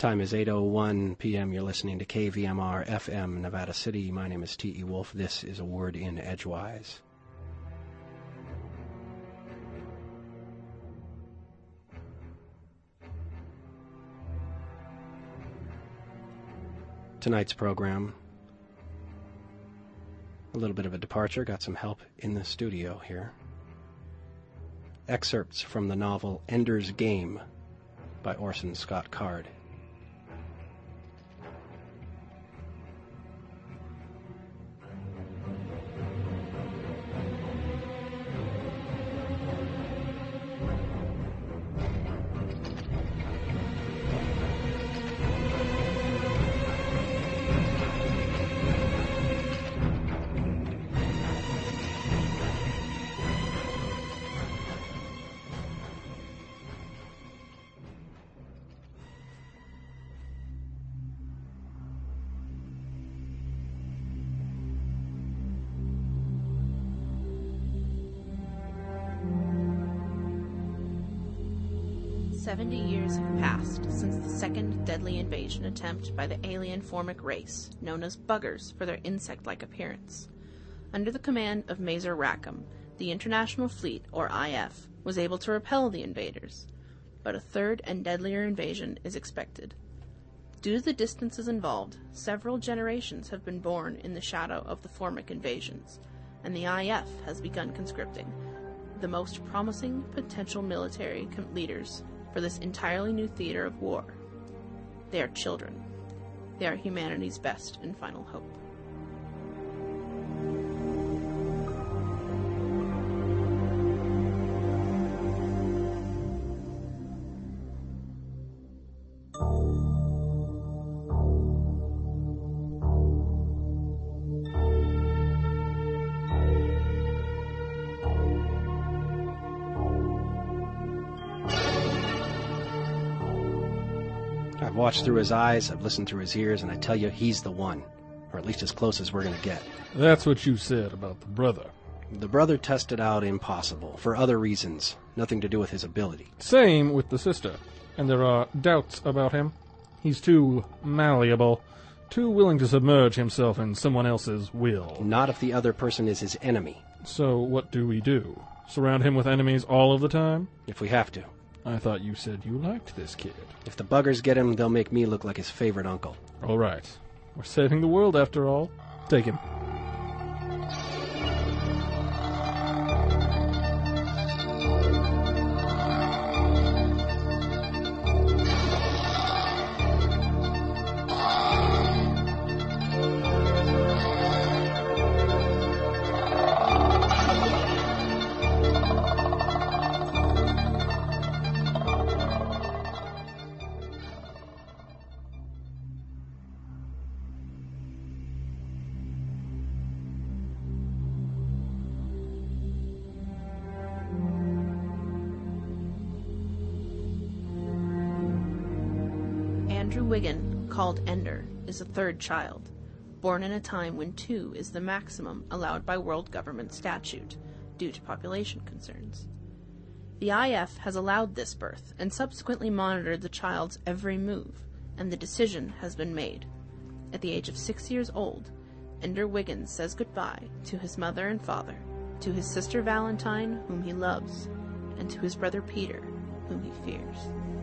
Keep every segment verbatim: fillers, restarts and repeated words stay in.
Time is eight oh one p.m. You're listening to K V M R F M, Nevada City. My name is T E. Wolf. This is A Word in Edgewise. Tonight's program, a little bit of a departure. Got some help in the studio here. Excerpts from the novel Ender's Game by Orson Scott Card. Seventy years have passed since the second deadly invasion attempt by the alien Formic race, known as buggers for their insect-like appearance. Under the command of Mazer Rackham, the International Fleet, or I F, was able to repel the invaders, but a third and deadlier invasion is expected. Due to the distances involved, several generations have been born in the shadow of the Formic invasions, and the I F has begun conscripting the most promising potential military com- leaders for this entirely new theater of war. They are children. They are humanity's best and final hope. I've watched through his eyes, I've listened through his ears, and I tell you, he's the one. Or at least as close as we're going to get. That's what you said about the brother. The brother tested out impossible, for other reasons, nothing to do with his ability. Same with the sister. And there are doubts about him. He's too malleable, too willing to submerge himself in someone else's will. Not if the other person is his enemy. So what do we do? Surround him with enemies all of the time? If we have to. I thought you said you liked this kid. If the buggers get him, they'll make me look like his favorite uncle. All right. We're saving the world after all. Take him. Andrew Wiggin, called Ender, is a third child, born in a time when two is the maximum allowed by world government statute, due to population concerns. The I F has allowed this birth and subsequently monitored the child's every move, and the decision has been made. At the age of six years old, Ender Wiggins says goodbye to his mother and father, to his sister Valentine, whom he loves, and to his brother Peter, whom he fears.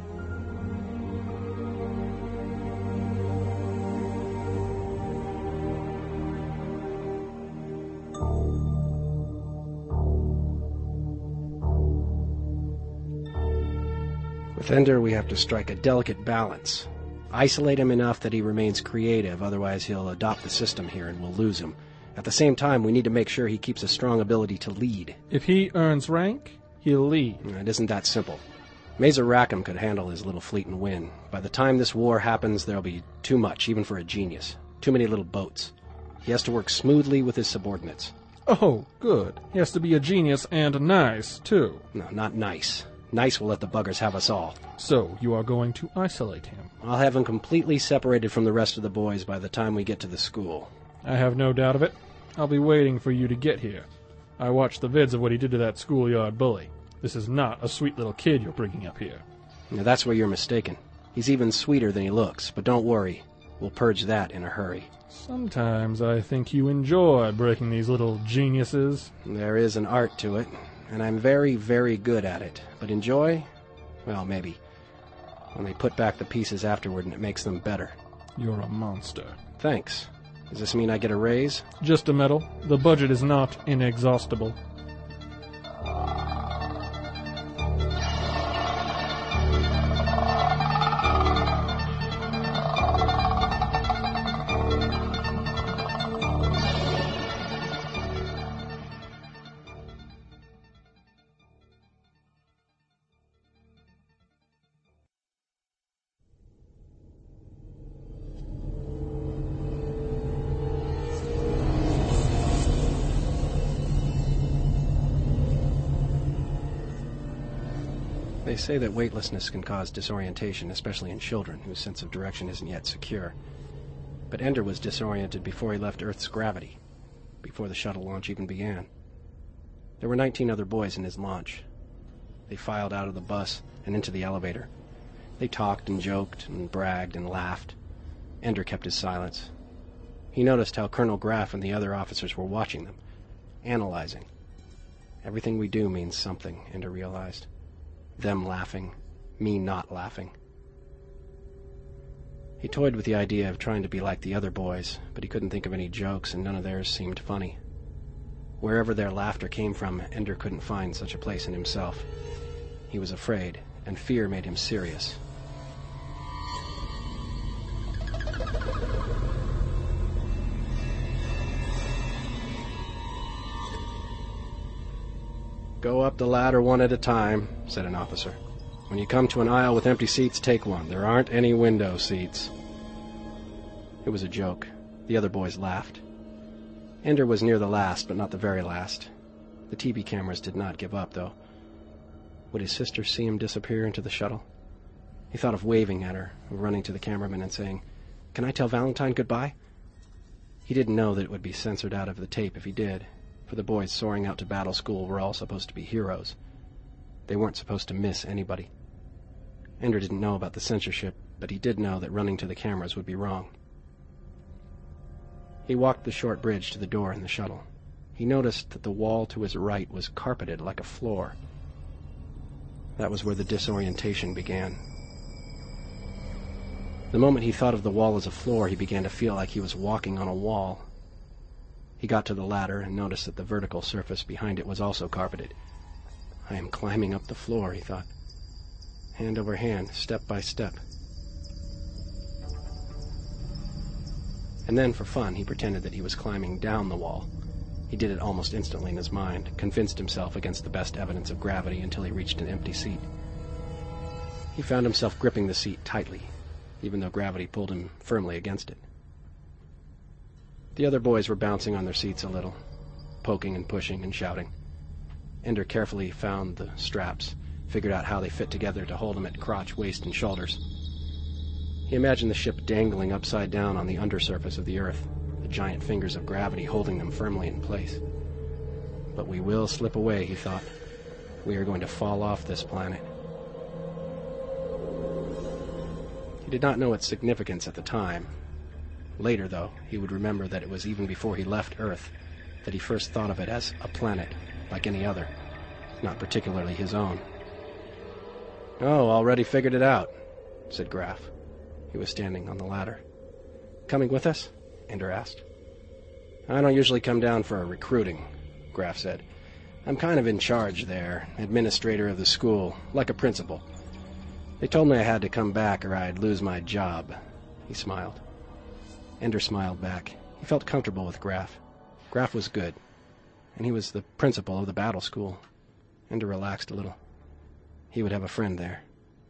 With Ender, we have to strike a delicate balance. Isolate him enough that he remains creative, otherwise he'll adopt the system here and we'll lose him. At the same time, we need to make sure he keeps a strong ability to lead. If he earns rank, he'll lead. It isn't that simple. Mazer Rackham could handle his little fleet and win. By the time this war happens, there'll be too much, even for a genius. Too many little boats. He has to work smoothly with his subordinates. Oh, good. He has to be a genius and nice, too. No, not nice. Nice will let the buggers have us all. So, you are going to isolate him? I'll have him completely separated from the rest of the boys by the time we get to the school. I have no doubt of it. I'll be waiting for you to get here. I watched the vids of what he did to that schoolyard bully. This is not a sweet little kid you're bringing up here. Now, that's where you're mistaken. He's even sweeter than he looks, but don't worry. We'll purge that in a hurry. Sometimes I think you enjoy breaking these little geniuses. There is an art to it, and I'm very, very good at it. But enjoy? Well, maybe. When they put back the pieces afterward and it makes them better. You're a monster. Thanks. Does this mean I get a raise? Just a medal. The budget is not inexhaustible. They say that weightlessness can cause disorientation, especially in children whose sense of direction isn't yet secure. But Ender was disoriented before he left Earth's gravity, before the shuttle launch even began. There were nineteen other boys in his launch. They filed out of the bus and into the elevator. They talked and joked and bragged and laughed. Ender kept his silence. He noticed how Colonel Graff and the other officers were watching them, analyzing. Everything we do means something, Ender realized. Them laughing, me not laughing. He toyed with the idea of trying to be like the other boys, but he couldn't think of any jokes, and none of theirs seemed funny. Wherever their laughter came from, Ender couldn't find such a place in himself. He was afraid, and fear made him serious. Go up the ladder one at a time, said an officer. When you come to an aisle with empty seats, take one. There aren't any window seats. It was a joke. The other boys laughed. Ender was near the last, but not the very last. The T V cameras did not give up, though. Would his sister see him disappear into the shuttle? He thought of waving at her, of running to the cameraman and saying, "Can I tell Valentine goodbye?" He didn't know that it would be censored out of the tape if he did, for the boys soaring out to battle school were all supposed to be heroes. They weren't supposed to miss anybody. Ender didn't know about the censorship, but he did know that running to the cameras would be wrong. He walked the short bridge to the door in the shuttle. He noticed that the wall to his right was carpeted like a floor. That was where the disorientation began. The moment he thought of the wall as a floor, he began to feel like he was walking on a wall. He got to the ladder and noticed that the vertical surface behind it was also carpeted. I am climbing up the floor, he thought. Hand over hand, step by step. And then, for fun, he pretended that he was climbing down the wall. He did it almost instantly in his mind, convinced himself against the best evidence of gravity until he reached an empty seat. He found himself gripping the seat tightly, even though gravity pulled him firmly against it. The other boys were bouncing on their seats a little, poking and pushing and shouting. Ender carefully found the straps, figured out how they fit together to hold him at crotch, waist, and shoulders. He imagined the ship dangling upside down on the undersurface of the Earth, the giant fingers of gravity holding them firmly in place. But we will slip away, he thought. We are going to fall off this planet. He did not know its significance at the time. Later, though, he would remember that it was even before he left Earth that he first thought of it as a planet, like any other, not particularly his own. "Oh, already figured it out," said Graff. He was standing on the ladder. "Coming with us?" Ender asked. "I don't usually come down for a recruiting," Graff said. "I'm kind of in charge there, administrator of the school, like a principal. They told me I had to come back or I'd lose my job." He smiled. Ender smiled back. He felt comfortable with Graff. Graff was good, and he was the principal of the battle school. Ender relaxed a little. He would have a friend there.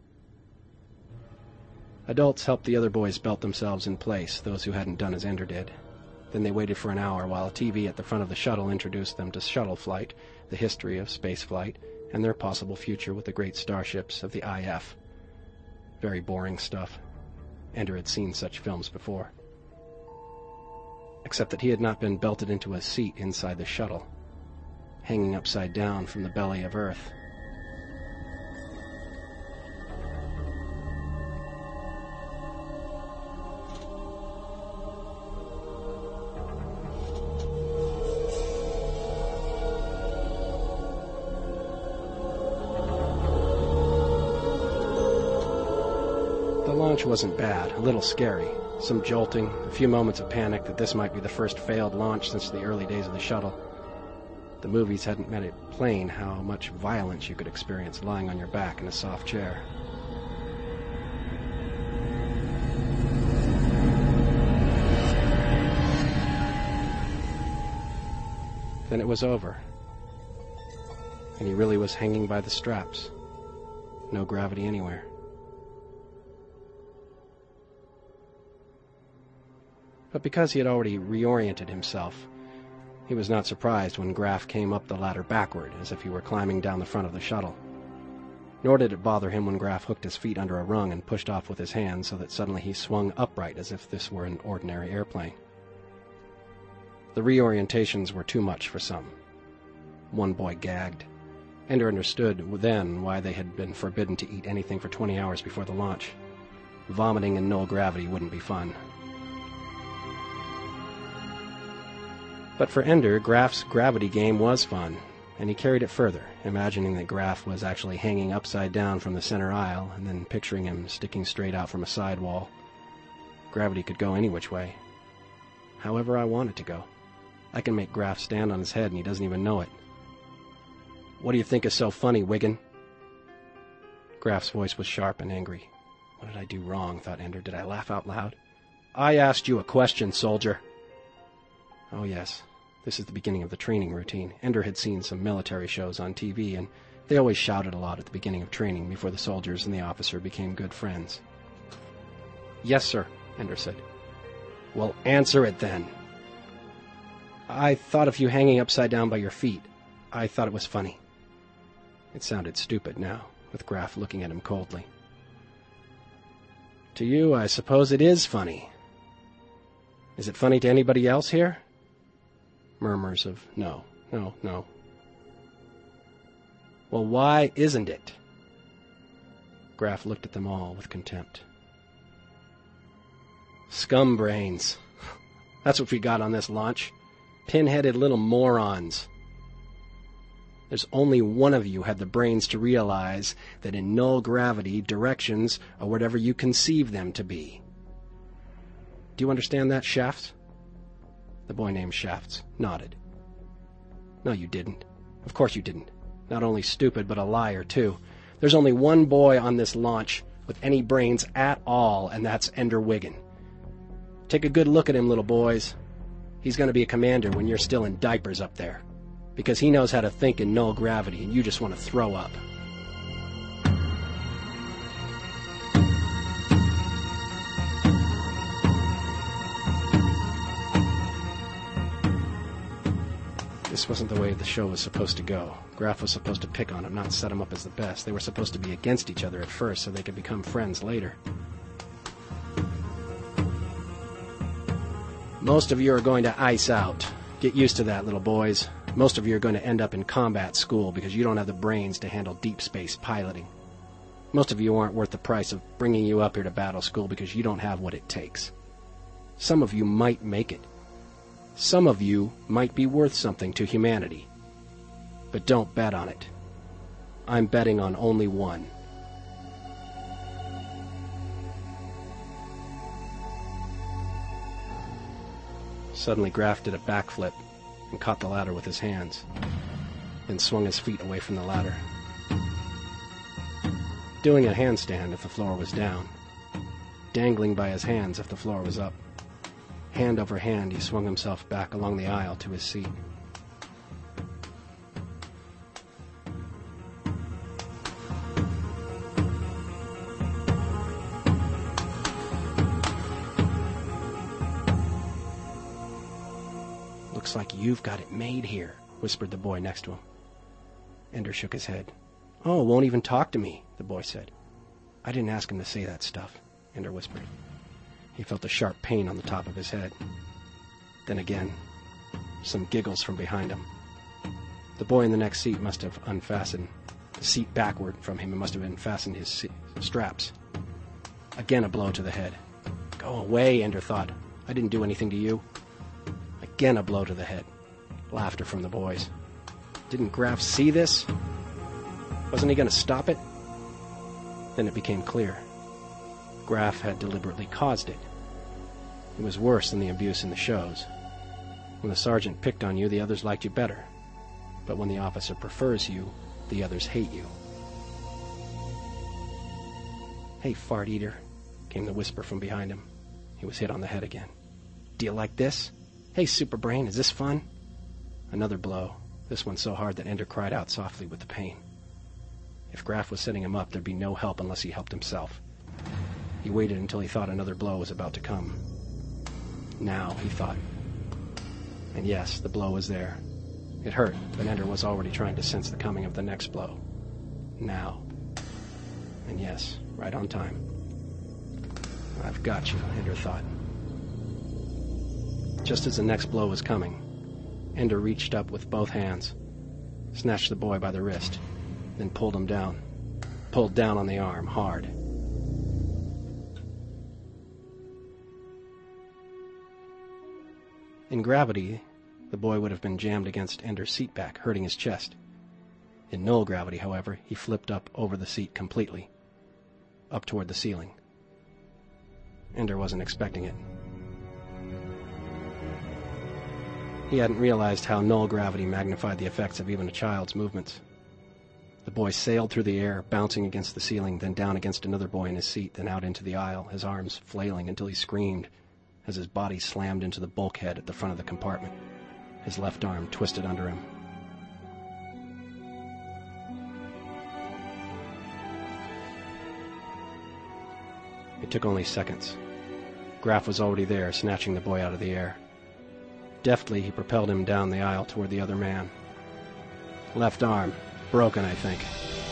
Adults helped the other boys belt themselves in place, those who hadn't done as Ender did. Then they waited for an hour while a T V at the front of the shuttle introduced them to shuttle flight, the history of space flight, and their possible future with the great starships of the I F. Very boring stuff. Ender had seen such films before. Except that he had not been belted into a seat inside the shuttle, hanging upside down from the belly of Earth. The launch wasn't bad, a little scary. Some jolting, a few moments of panic that this might be the first failed launch since the early days of the shuttle. The movies hadn't made it plain how much violence you could experience lying on your back in a soft chair. Then it was over. And he really was hanging by the straps. No gravity anywhere. But because he had already reoriented himself, he was not surprised when Graf came up the ladder backward, as if he were climbing down the front of the shuttle. Nor did it bother him when Graf hooked his feet under a rung and pushed off with his hands so that suddenly he swung upright as if this were an ordinary airplane. The reorientations were too much for some. One boy gagged. Ender understood then why they had been forbidden to eat anything for twenty hours before the launch. Vomiting in null gravity wouldn't be fun. But for Ender, Graf's gravity game was fun, and he carried it further, imagining that Graf was actually hanging upside down from the center aisle, and then picturing him sticking straight out from a side wall. Gravity could go any which way. However I want it to go. I can make Graf stand on his head and he doesn't even know it. What do you think is so funny, Wiggin? Graf's voice was sharp and angry. What did I do wrong, thought Ender. Did I laugh out loud? I asked you a question, soldier. Oh yes, this is the beginning of the training routine. Ender had seen some military shows on T V, and they always shouted a lot at the beginning of training before the soldiers and the officer became good friends. Yes, sir, Ender said. Well, answer it then. I thought of you hanging upside down by your feet. I thought it was funny. It sounded stupid now, with Graf looking at him coldly. To you, I suppose it is funny. Is it funny to anybody else here? Murmurs of no, no, no. Well, why isn't it? Graf looked at them all with contempt. Scum brains. That's what we got on this launch. Pin-headed little morons. There's only one of you had the brains to realize that in null gravity, directions are whatever you conceive them to be. Do you understand that, Shafts? The boy named Shafts nodded. No, you didn't. Of course you didn't. Not only stupid, but a liar, too. There's only one boy on this launch with any brains at all, and that's Ender Wiggin. Take a good look at him, little boys. He's going to be a commander when you're still in diapers up there. Because he knows how to think in null gravity, and you just want to throw up. This wasn't the way the show was supposed to go. Graf was supposed to pick on him, not set him up as the best. They were supposed to be against each other at first so they could become friends later. Most of you are going to ice out. Get used to that, little boys. Most of you are going to end up in combat school because you don't have the brains to handle deep space piloting. Most of you aren't worth the price of bringing you up here to battle school because you don't have what it takes. Some of you might make it. Some of you might be worth something to humanity. But don't bet on it. I'm betting on only one. Suddenly Graf did a backflip and caught the ladder with his hands, then swung his feet away from the ladder, doing a handstand if the floor was down, dangling by his hands if the floor was up. Hand over hand, he swung himself back along the aisle to his seat. Looks like you've got it made here, whispered the boy next to him. Ender shook his head. Oh, won't even talk to me, the boy said. I didn't ask him to say that stuff, Ender whispered. He felt a sharp pain on the top of his head. Then again, some giggles from behind him. The boy in the next seat must have unfastened the seat backward from him and must have unfastened his seat straps. Again a blow to the head. Go away, Ender thought. I didn't do anything to you. Again a blow to the head. Laughter from the boys. Didn't Graf see this? Wasn't he going to stop it? Then it became clear. Graf had deliberately caused it. It was worse than the abuse in the shows. When the sergeant picked on you, the others liked you better. But when the officer prefers you, the others hate you. "Hey, fart eater," came the whisper from behind him. He was hit on the head again. "Do you like this? Hey, Superbrain, is this fun?" Another blow, this one so hard that Ender cried out softly with the pain. If Graf was setting him up, there'd be no help unless he helped himself. He waited until he thought another blow was about to come. Now, he thought. And yes, the blow was there. It hurt, but Ender was already trying to sense the coming of the next blow. Now. And yes, right on time. "I've got you," Ender thought. Just as the next blow was coming, Ender reached up with both hands, snatched the boy by the wrist, then pulled him down. Pulled down on the arm, hard. In gravity, the boy would have been jammed against Ender's seat back, hurting his chest. In null gravity, however, he flipped up over the seat completely, up toward the ceiling. Ender wasn't expecting it. He hadn't realized how null gravity magnified the effects of even a child's movements. The boy sailed through the air, bouncing against the ceiling, then down against another boy in his seat, then out into the aisle, his arms flailing until he screamed as his body slammed into the bulkhead at the front of the compartment, his left arm twisted under him. It took only seconds. Graf was already there, snatching the boy out of the air. Deftly, he propelled him down the aisle toward the other man. Left arm. Broken, I think.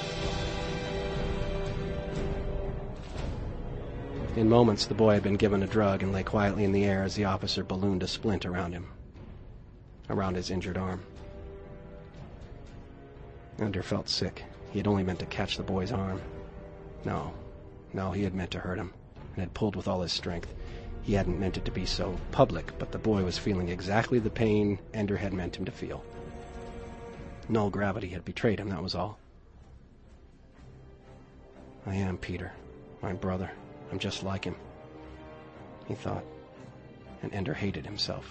In moments, the boy had been given a drug and lay quietly in the air as the officer ballooned a splint around him, around his injured arm. Ender felt sick. He had only meant to catch the boy's arm. No, no, he had meant to hurt him, and had pulled with all his strength. He hadn't meant it to be so public, but the boy was feeling exactly the pain Ender had meant him to feel. Null gravity had betrayed him, that was all. "I am Peter, my brother. I'm just like him," he thought, and Ender hated himself.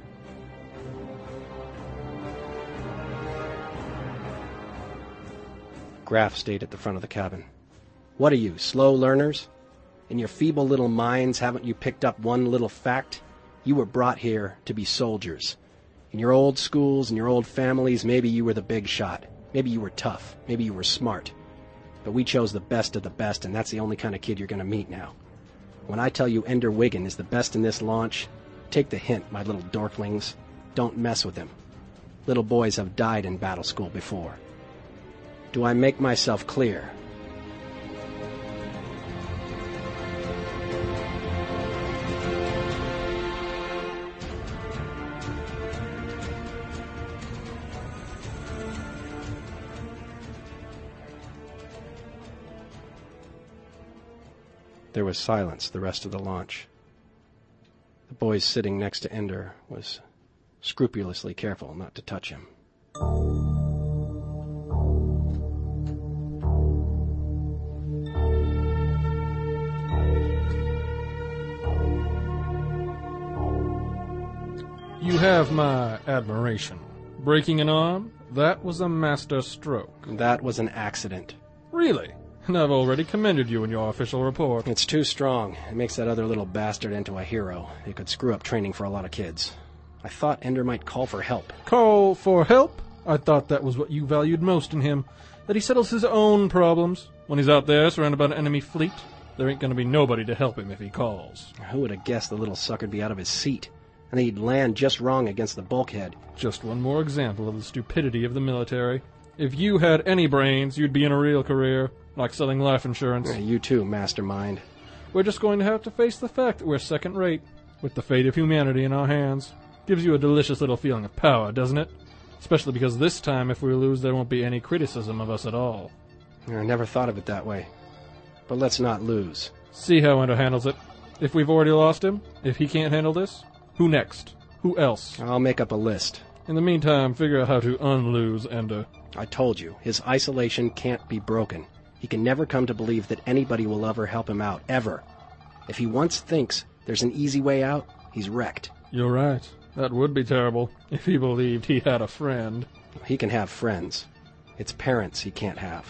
Graf stayed at the front of the cabin. "What are you, slow learners? In your feeble little minds, haven't you picked up one little fact? You were brought here to be soldiers. In your old schools and your old families, maybe you were the big shot. Maybe you were tough. Maybe you were smart. But we chose the best of the best, and that's the only kind of kid you're going to meet now. When I tell you Ender Wiggin is the best in this launch, take the hint, my little dorklings. Don't mess with him. Little boys have died in battle school before. Do I make myself clear?" There was silence the rest of the launch. The boy sitting next to Ender was scrupulously careful not to touch him. You have my admiration. Breaking an arm, that was a master stroke. That was an accident. Really? And I've already commended you in your official report. It's too strong. It makes that other little bastard into a hero. It could screw up training for a lot of kids. I thought Ender might call for help. Call for help? I thought that was what you valued most in him. That he settles his own problems. When he's out there surrounded by an enemy fleet, there ain't gonna be nobody to help him if he calls. Who would have guessed the little sucker'd be out of his seat? And he'd land just wrong against the bulkhead. Just one more example of the stupidity of the military. If you had any brains, you'd be in a real career. Like selling life insurance. Yeah, you too, mastermind. We're just going to have to face the fact that we're second-rate, with the fate of humanity in our hands. Gives you a delicious little feeling of power, doesn't it? Especially because this time, if we lose, there won't be any criticism of us at all. I never thought of it that way. But let's not lose. See how Ender handles it. If we've already lost him, if he can't handle this, who next? Who else? I'll make up a list. In the meantime, figure out how to unlose Ender. I told you, his isolation can't be broken. He can never come to believe that anybody will ever help him out, ever. If he once thinks there's an easy way out, he's wrecked. You're right. That would be terrible if he believed he had a friend. He can have friends. It's parents he can't have.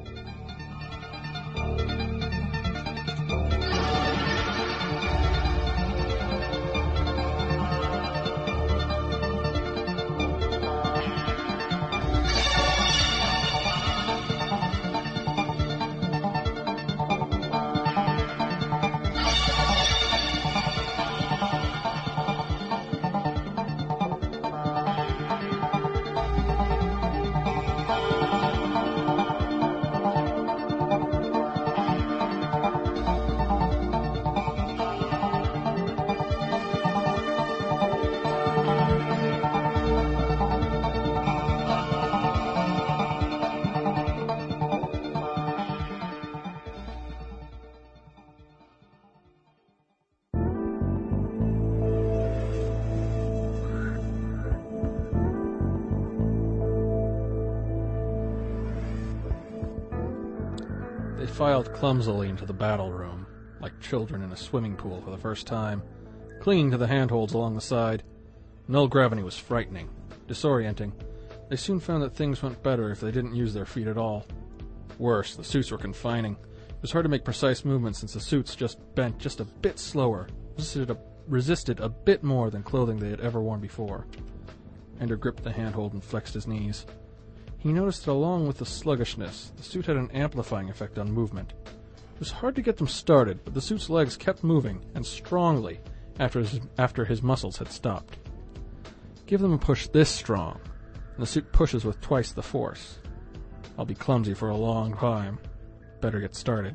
They filed clumsily into the battle room, like children in a swimming pool for the first time, clinging to the handholds along the side. Null gravity was frightening, disorienting. They soon found that things went better if they didn't use their feet at all. Worse, the suits were confining. It was hard to make precise movements since the suits just bent just a bit slower, resisted a, resisted a bit more than clothing they had ever worn before. Ender gripped the handhold and flexed his knees. He noticed that along with the sluggishness, the suit had an amplifying effect on movement. It was hard to get them started, but the suit's legs kept moving, and strongly, after his, after his muscles had stopped. Give them a push this strong, and the suit pushes with twice the force. I'll be clumsy for a long time. Better get started.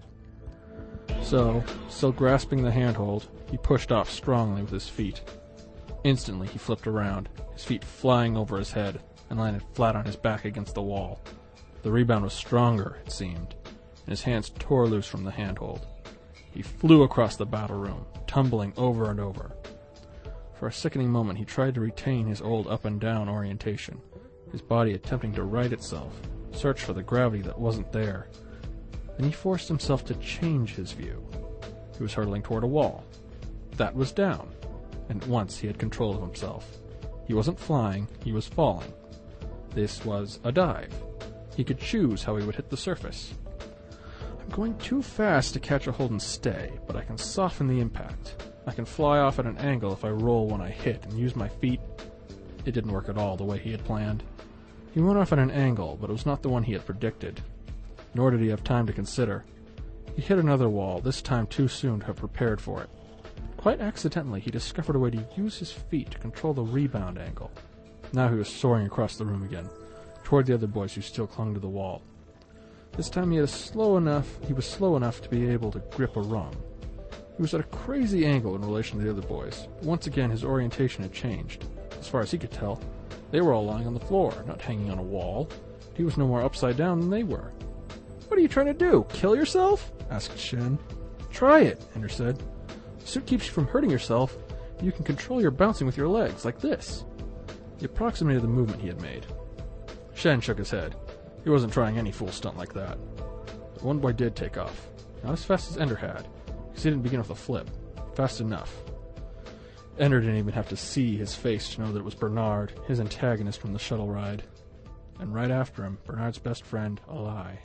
So, still grasping the handhold, he pushed off strongly with his feet. Instantly he flipped around, his feet flying over his head, and landed flat on his back against the wall. The rebound was stronger, it seemed, and his hands tore loose from the handhold. He flew across the battle room, tumbling over and over. For a sickening moment he tried to retain his old up-and-down orientation, his body attempting to right itself, search for the gravity that wasn't there. Then he forced himself to change his view. He was hurtling toward a wall. That was down, and at once he had control of himself. He wasn't flying, he was falling. This was a dive. He could choose how he would hit the surface. I'm going too fast to catch a hold and stay, but I can soften the impact. I can fly off at an angle if I roll when I hit and use my feet. It didn't work at all the way he had planned. He went off at an angle, but it was not the one he had predicted. Nor did he have time to consider. He hit another wall, this time too soon to have prepared for it. Quite accidentally, he discovered a way to use his feet to control the rebound angle. Now he was soaring across the room again, toward the other boys who still clung to the wall. This time he had a slow enough he was slow enough to be able to grip a rung. He was at a crazy angle in relation to the other boys, but once again his orientation had changed. As far as he could tell, they were all lying on the floor, not hanging on a wall. He was no more upside down than they were. "What are you trying to do? Kill yourself?" asked Shen. "Try it," Ender said. "The suit keeps you from hurting yourself, and you can control your bouncing with your legs, like this." He approximated the movement he had made. Shen shook his head. He wasn't trying any fool stunt like that. But one boy did take off. Not as fast as Ender had, because he didn't begin with a flip. Fast enough. Ender didn't even have to see his face to know that it was Bernard, his antagonist from the shuttle ride. And right after him, Bernard's best friend, Alai.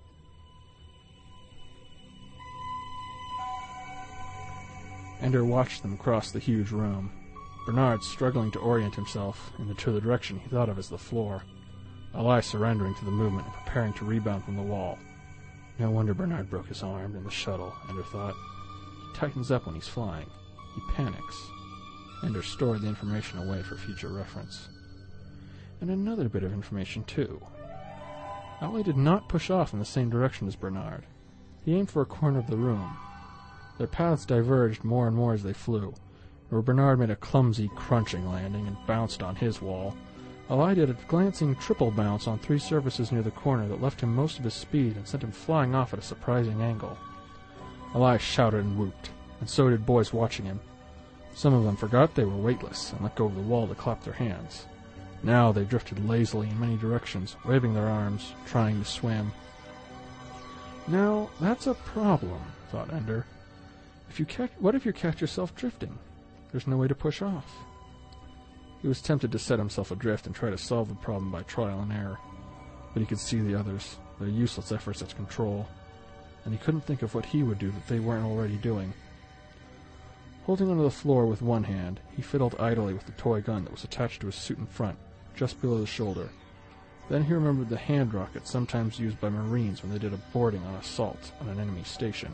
Ender watched them cross the huge room. Bernard struggling to orient himself in the, to the direction he thought of as the floor. Alai surrendering to the movement and preparing to rebound from the wall. No wonder Bernard broke his arm in the shuttle, Ender thought. He tightens up when he's flying. He panics. Ender stored the information away for future reference. And another bit of information, too. Alai did not push off in the same direction as Bernard. He aimed for a corner of the room. Their paths diverged more and more as they flew, where Bernard made a clumsy, crunching landing and bounced on his wall. Alai did a glancing triple bounce on three surfaces near the corner that left him most of his speed and sent him flying off at a surprising angle. Alai shouted and whooped, and so did boys watching him. Some of them forgot they were weightless and let go of the wall to clap their hands. Now they drifted lazily in many directions, waving their arms, trying to swim. Now, that's a problem, thought Ender. If you catch, what if you catch yourself drifting? There's no way to push off. He was tempted to set himself adrift and try to solve the problem by trial and error, but he could see the others, their useless efforts at control, and he couldn't think of what he would do that they weren't already doing. Holding onto the floor with one hand, he fiddled idly with the toy gun that was attached to his suit in front, just below the shoulder. Then he remembered the hand rocket sometimes used by Marines when they did a boarding on assault on an enemy station.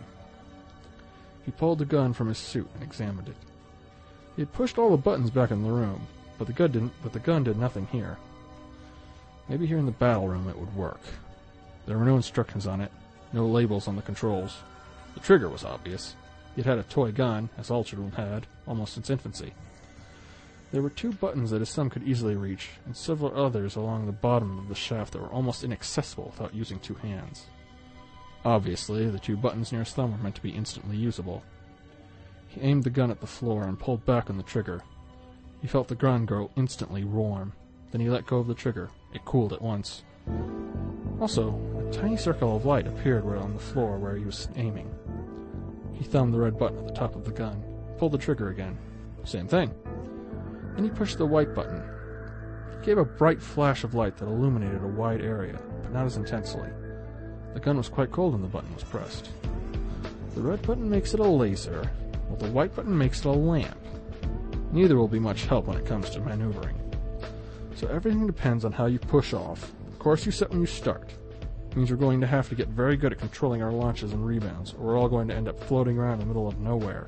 He pulled the gun from his suit and examined it. He had pushed all the buttons back in the room, but the gun didn't, but the gun did nothing here. Maybe here in the battle room it would work. There were no instructions on it, no labels on the controls. The trigger was obvious. He had had a toy gun, as all children had, almost since infancy. There were two buttons that his thumb could easily reach, and several others along the bottom of the shaft that were almost inaccessible without using two hands. Obviously, the two buttons near his thumb were meant to be instantly usable. He aimed the gun at the floor and pulled back on the trigger. He felt the gun grow instantly warm. Then he let go of the trigger. It cooled at once. Also, a tiny circle of light appeared right on the floor where he was aiming. He thumbed the red button at the top of the gun, pulled the trigger again. Same thing. Then he pushed the white button. It gave a bright flash of light that illuminated a wide area, but not as intensely. The gun was quite cold when the button was pressed. The red button makes it a laser, while the white button makes it a lamp. Neither will be much help when it comes to maneuvering. So everything depends on how you push off. The course you set when you start. It means we're going to have to get very good at controlling our launches and rebounds, or we're all going to end up floating around in the middle of nowhere.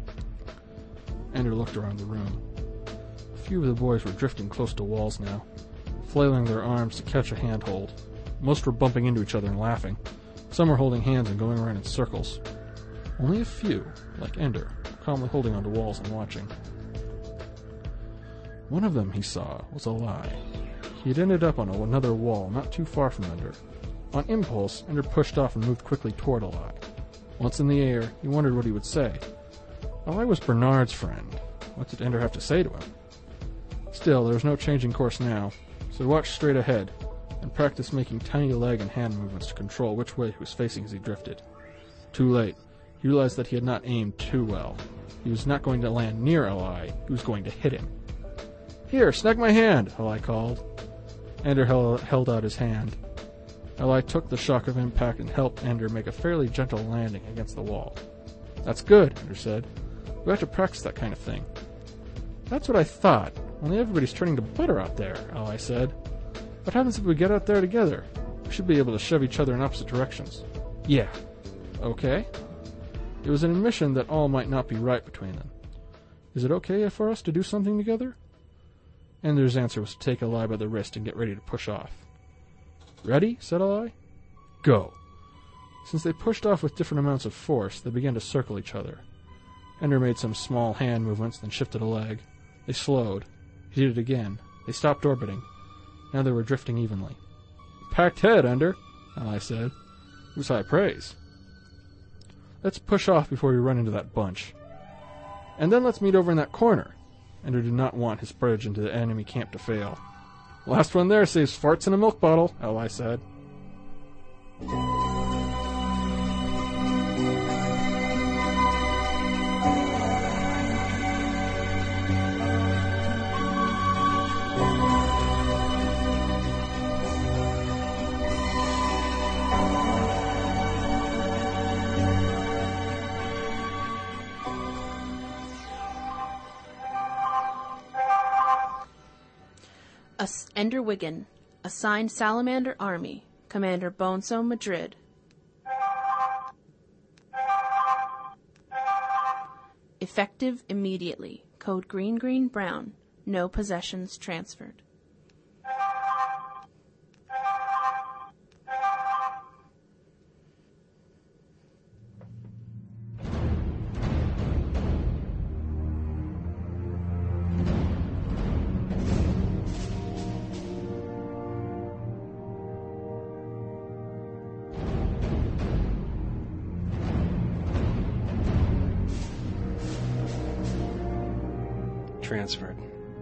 Ender looked around the room. A few of the boys were drifting close to walls now, flailing their arms to catch a handhold. Most were bumping into each other and laughing. Some were holding hands and going around in circles. Only a few, like Ender, were calmly holding onto walls and watching. One of them, he saw, was Ally. He had ended up on another wall not too far from Ender. On impulse, Ender pushed off and moved quickly toward Ally. Once in the air, he wondered what he would say. Ally was Bernard's friend. What did Ender have to say to him? Still, there was no changing course now, so he watched straight ahead and practiced making tiny leg and hand movements to control which way he was facing as he drifted. Too late. He realized that he had not aimed too well. He was not going to land near Ally, he was going to hit him. "Here, snag my hand," Ally called. Ender held, held out his hand. Ally took the shock of impact and helped Ender make a fairly gentle landing against the wall. "That's good," Ender said. "We have to practice that kind of thing." "That's what I thought, only everybody's turning to butter out there," Ally said. "What happens if we get out there together? We should be able to shove each other in opposite directions." "Yeah." "Okay." It was an admission that all might not be right between them. "Is it okay for us to do something together?" Ender's answer was to take Ally by the wrist and get ready to push off. "Ready?" said Ally. "Go." Since they pushed off with different amounts of force, they began to circle each other. Ender made some small hand movements, then shifted a leg. They slowed. He did it again. They stopped orbiting. Now they were drifting evenly. "Packed head, Ender," Ally said. It was high praise. "Let's push off before we run into that bunch. And then let's meet over in that corner." Ender did not want his bridge into the enemy camp to fail. "Last one there saves farts in a milk bottle," Ally said. As- Ender Wiggin, assigned Salamander Army, Commander Bonzo Madrid. Effective immediately. Code Green Green Brown. No possessions transferred. Transferred.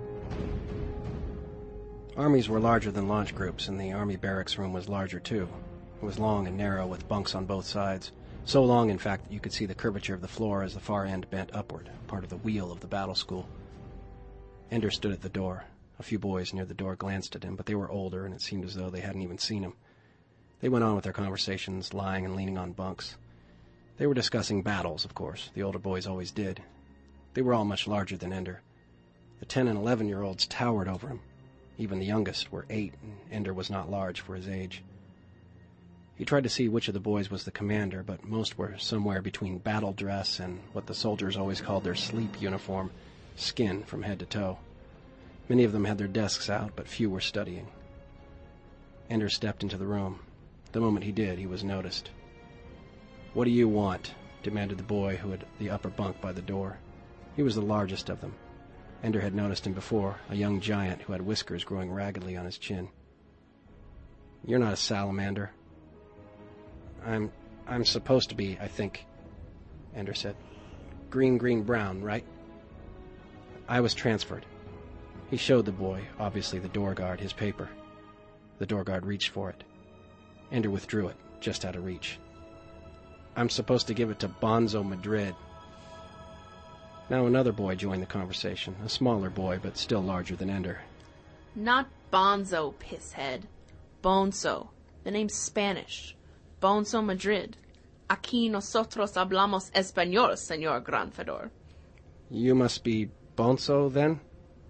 Armies were larger than launch groups, and the Army barracks room was larger too. It was long and narrow, with bunks on both sides, So long, in fact, that you could see the curvature of the floor as the far end bent upward, part of the wheel of the battle school. Ender stood at the door. A few boys near the door glanced at him, but they were older, and it seemed as though they hadn't even seen him. They went on with their conversations, lying and leaning on bunks. They were discussing battles, of course. The older boys always did. They were all much larger than Ender. The ten and eleven-year-olds towered over him. Even the youngest were eight, and Ender was not large for his age. He tried to see which of the boys was the commander, but most were somewhere between battle dress and what the soldiers always called their sleep uniform, skin from head to toe. Many of them had their desks out, but few were studying. Ender stepped into the room. The moment he did, he was noticed. "What do you want?" demanded the boy who had the upper bunk by the door. He was the largest of them. Ender had noticed him before, a young giant who had whiskers growing raggedly on his chin. "You're not a salamander." I'm... I'm supposed to be, I think," Ender said. "Green, green, brown, right?" "I was transferred." He showed the boy, obviously the door guard, his paper. The door guard reached for it. Ender withdrew it, just out of reach. "I'm supposed to give it to Bonzo Madrid." Now another boy joined the conversation, a smaller boy, but still larger than Ender. Not Bonzo, pisshead. Bonzo. The name's Spanish. Bonzo Madrid. Aquí nosotros hablamos español, señor Gran Fedor. "You must be Bonzo, then?"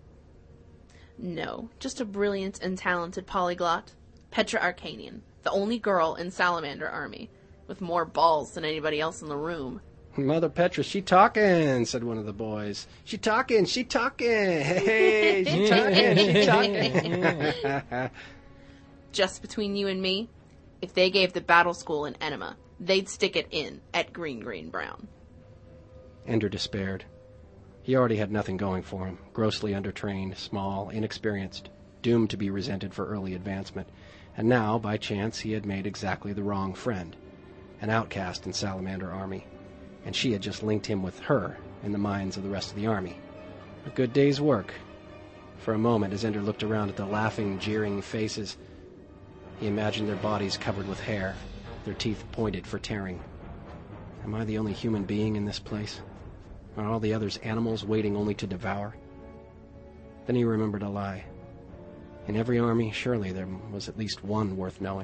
No, just a brilliant and talented polyglot. Petra Arcanian, the only girl in Salamander Army, with more balls than anybody else in the room. "Mother Petra, she talking," said one of the boys. "She talking, she talking. Hey, she talking, she talking." Just between you and me, if they gave the battle school an enema, they'd stick it in at Green Green Brown. Ender despaired. He already had nothing going for him, grossly undertrained, small, inexperienced, doomed to be resented for early advancement, and now, by chance, he had made exactly the wrong friend, an outcast in Salamander Army, and she had just linked him with her in the minds of the rest of the army. A good day's work. For a moment, as Ender looked around at the laughing, jeering faces, he imagined their bodies covered with hair, their teeth pointed for tearing. Am I the only human being in this place? Are all the others animals waiting only to devour? Then he remembered a lie. In every army, surely there was at least one worth knowing.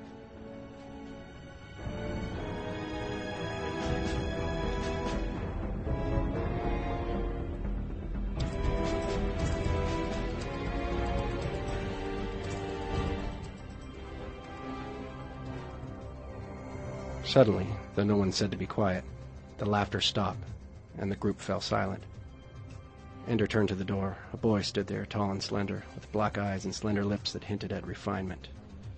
Suddenly, though no one said to be quiet, the laughter stopped, and the group fell silent. Ender turned to the door. A boy stood there, tall and slender, with black eyes and slender lips that hinted at refinement.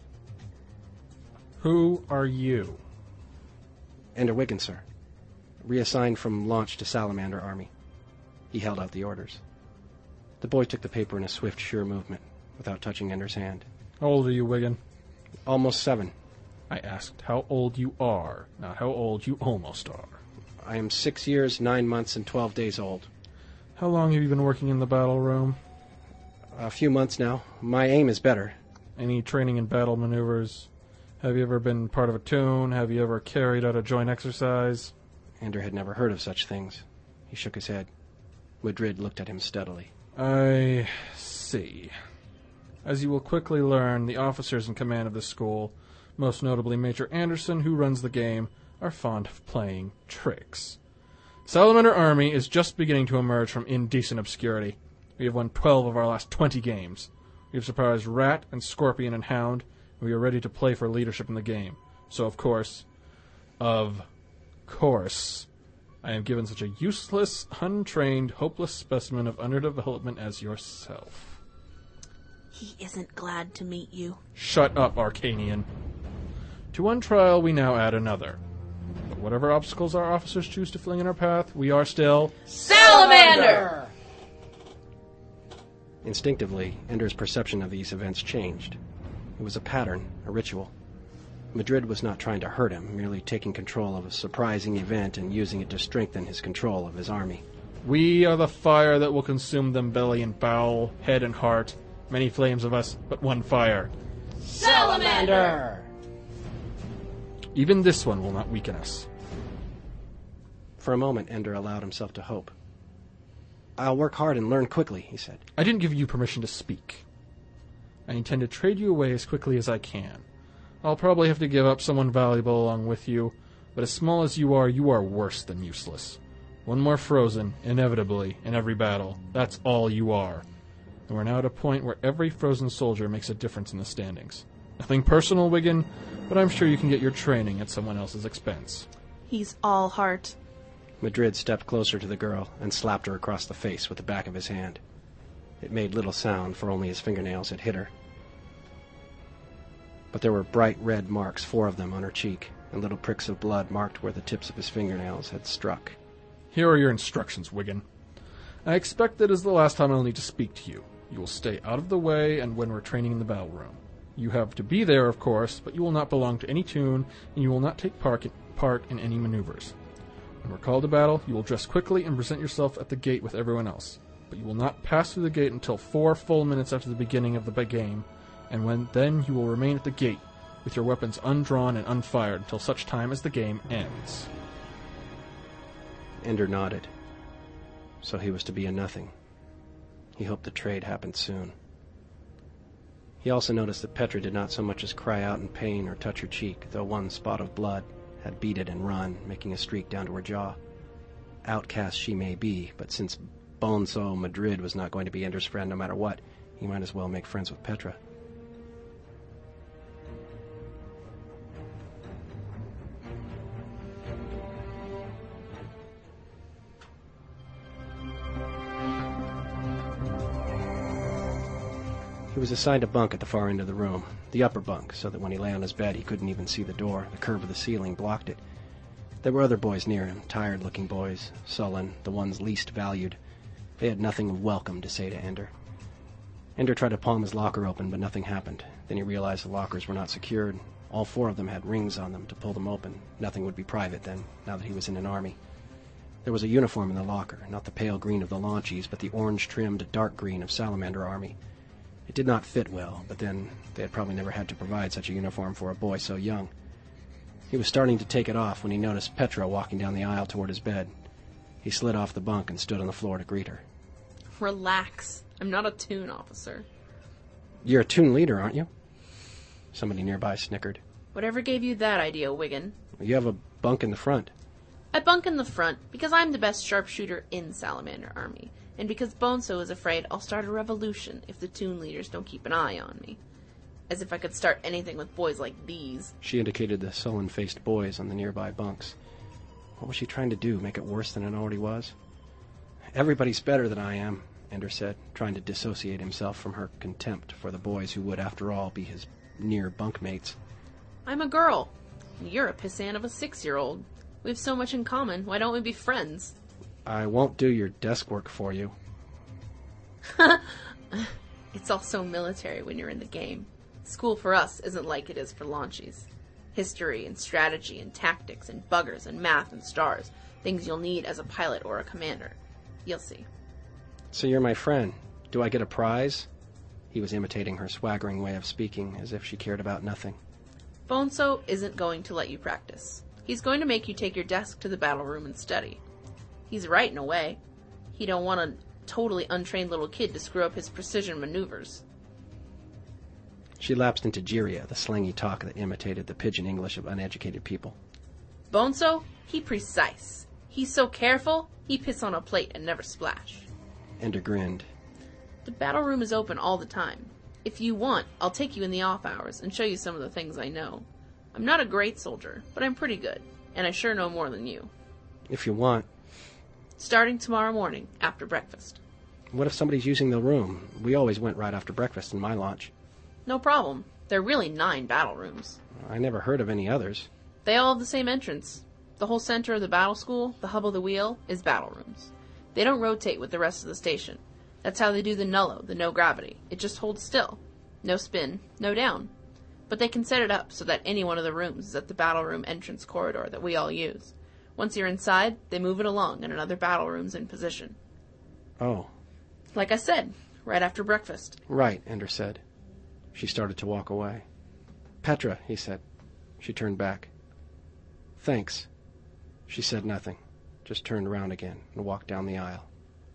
"Who are you?" "Ender Wiggins, sir. Reassigned from launch to Salamander Army." He held out the orders. The boy took the paper in a swift, sure movement, without touching Ender's hand. "How old are you, Wiggin?" "Almost seven." I asked how old you are, not how old you almost are. "I am six years, nine months, and twelve days old." "How long have you been working in the battle room?" "A few months now. My aim is better." "Any training in battle maneuvers? Have you ever been part of a tune? Have you ever carried out a joint exercise?" Ender had never heard of such things. He shook his head. Madrid looked at him steadily. "I see. As you will quickly learn, the officers in command of this school, most notably Major Anderson, who runs the game, are fond of playing tricks. Salamander Army is just beginning to emerge from indecent obscurity. We have won twelve of our last twenty games. We have surprised Rat and Scorpion and Hound, and we are ready to play for leadership in the game. So, of course, of course, I am given such a useless, untrained, hopeless specimen of underdevelopment as yourself." He isn't glad to meet you. "Shut up, Arcanian. To one trial, we now add another. But whatever obstacles our officers choose to fling in our path, we are still... Salamander! Instinctively, Ender's perception of these events changed. It was a pattern, a ritual. Madrid was not trying to hurt him, merely taking control of a surprising event and using it to strengthen his control of his army. We are the fire that will consume them belly and bowel, head and heart. Many flames of us, but one fire. Salamander! Even this one will not weaken us. For a moment, Ender allowed himself to hope. I'll work hard and learn quickly, he said. I didn't give you permission to speak. I intend to trade you away as quickly as I can. I'll probably have to give up someone valuable along with you, but as small as you are, you are worse than useless. One more frozen, inevitably, in every battle. That's all you are. And we're now at a point where every frozen soldier makes a difference in the standings. Nothing personal, Wiggin, but I'm sure you can get your training at someone else's expense. He's all heart. Madrid stepped closer to the girl and slapped her across the face with the back of his hand. It made little sound, for only his fingernails had hit her. But there were bright red marks, four of them, on her cheek, and little pricks of blood marked where the tips of his fingernails had struck. Here are your instructions, Wiggin. I expect that is the last time I'll need to speak to you. You will stay out of the way and when we're training in the battle room. You have to be there, of course, but you will not belong to any tune, and you will not take part in, part in any maneuvers. When we're called to battle, you will dress quickly and present yourself at the gate with everyone else. But you will not pass through the gate until four full minutes after the beginning of the game, and when then you will remain at the gate, with your weapons undrawn and unfired until such time as the game ends. Ender nodded. So he was to be a nothing. He hoped the trade happened soon. He also noticed that Petra did not so much as cry out in pain or touch her cheek, though one spot of blood had beaded and run, making a streak down to her jaw. Outcast she may be, but since Bonzo Madrid was not going to be Ender's friend no matter what, he might as well make friends with Petra. He was assigned a bunk at the far end of the room, the upper bunk, so that when he lay on his bed he couldn't even see the door. The curve of the ceiling blocked it. There were other boys near him, tired-looking boys, sullen, the ones least valued. They had nothing of welcome to say to Ender. Ender tried to palm his locker open, but nothing happened. Then he realized the lockers were not secured. All four of them had rings on them to pull them open. Nothing would be private then, now that he was in an army. There was a uniform in the locker, not the pale green of the launchies, but the orange-trimmed dark green of Salamander Army. It did not fit well, but then they had probably never had to provide such a uniform for a boy so young. He was starting to take it off when he noticed Petra walking down the aisle toward his bed. He slid off the bunk and stood on the floor to greet her. Relax. I'm not a toon officer. You're a toon leader, aren't you? Somebody nearby snickered. Whatever gave you that idea, Wiggin? You have a bunk in the front. I bunk in the front because I'm the best sharpshooter in Salamander Army, and because Bonzo is afraid I'll start a revolution if the toon leaders don't keep an eye on me. As if I could start anything with boys like these. She indicated the sullen-faced boys on the nearby bunks. What was she trying to do, make it worse than it already was? Everybody's better than I am, Ender said, trying to dissociate himself from her contempt for the boys who would, after all, be his near bunkmates. I'm a girl. You're a pissant of a six-year-old. We have so much in common. Why don't we be friends? I won't do your desk work for you. It's all so military when you're in the game. School for us isn't like it is for launchies. History and strategy and tactics and buggers and math and stars. Things you'll need as a pilot or a commander. You'll see. So you're my friend. Do I get a prize? He was imitating her swaggering way of speaking, as if she cared about nothing. Bonzo isn't going to let you practice. He's going to make you take your desk to the battle room and study. He's right in a way. He don't want a totally untrained little kid to screw up his precision maneuvers. She lapsed into Jiria, the slangy talk that imitated the pidgin English of uneducated people. Bonzo, he precise. He's so careful, he piss on a plate and never splash. Ender grinned. The battle room is open all the time. If you want, I'll take you in the off hours and show you some of the things I know. I'm not a great soldier, but I'm pretty good, and I sure know more than you. If you want. Starting tomorrow morning, after breakfast. What if somebody's using the room? We always went right after breakfast in my launch. No problem. There are really nine battle rooms. I never heard of any others. They all have the same entrance. The whole center of the battle school, the hub of the wheel, is battle rooms. They don't rotate with the rest of the station. That's how they do the nullo, the no gravity. It just holds still. No spin, no down. But they can set it up so that any one of the rooms is at the battle room entrance corridor that we all use. Once you're inside, they move it along and another battle room's in position. Oh. Like I said, right after breakfast. Right, Ender said. She started to walk away. Petra, he said. She turned back. Thanks. She said nothing. just turned around again and walked down the aisle.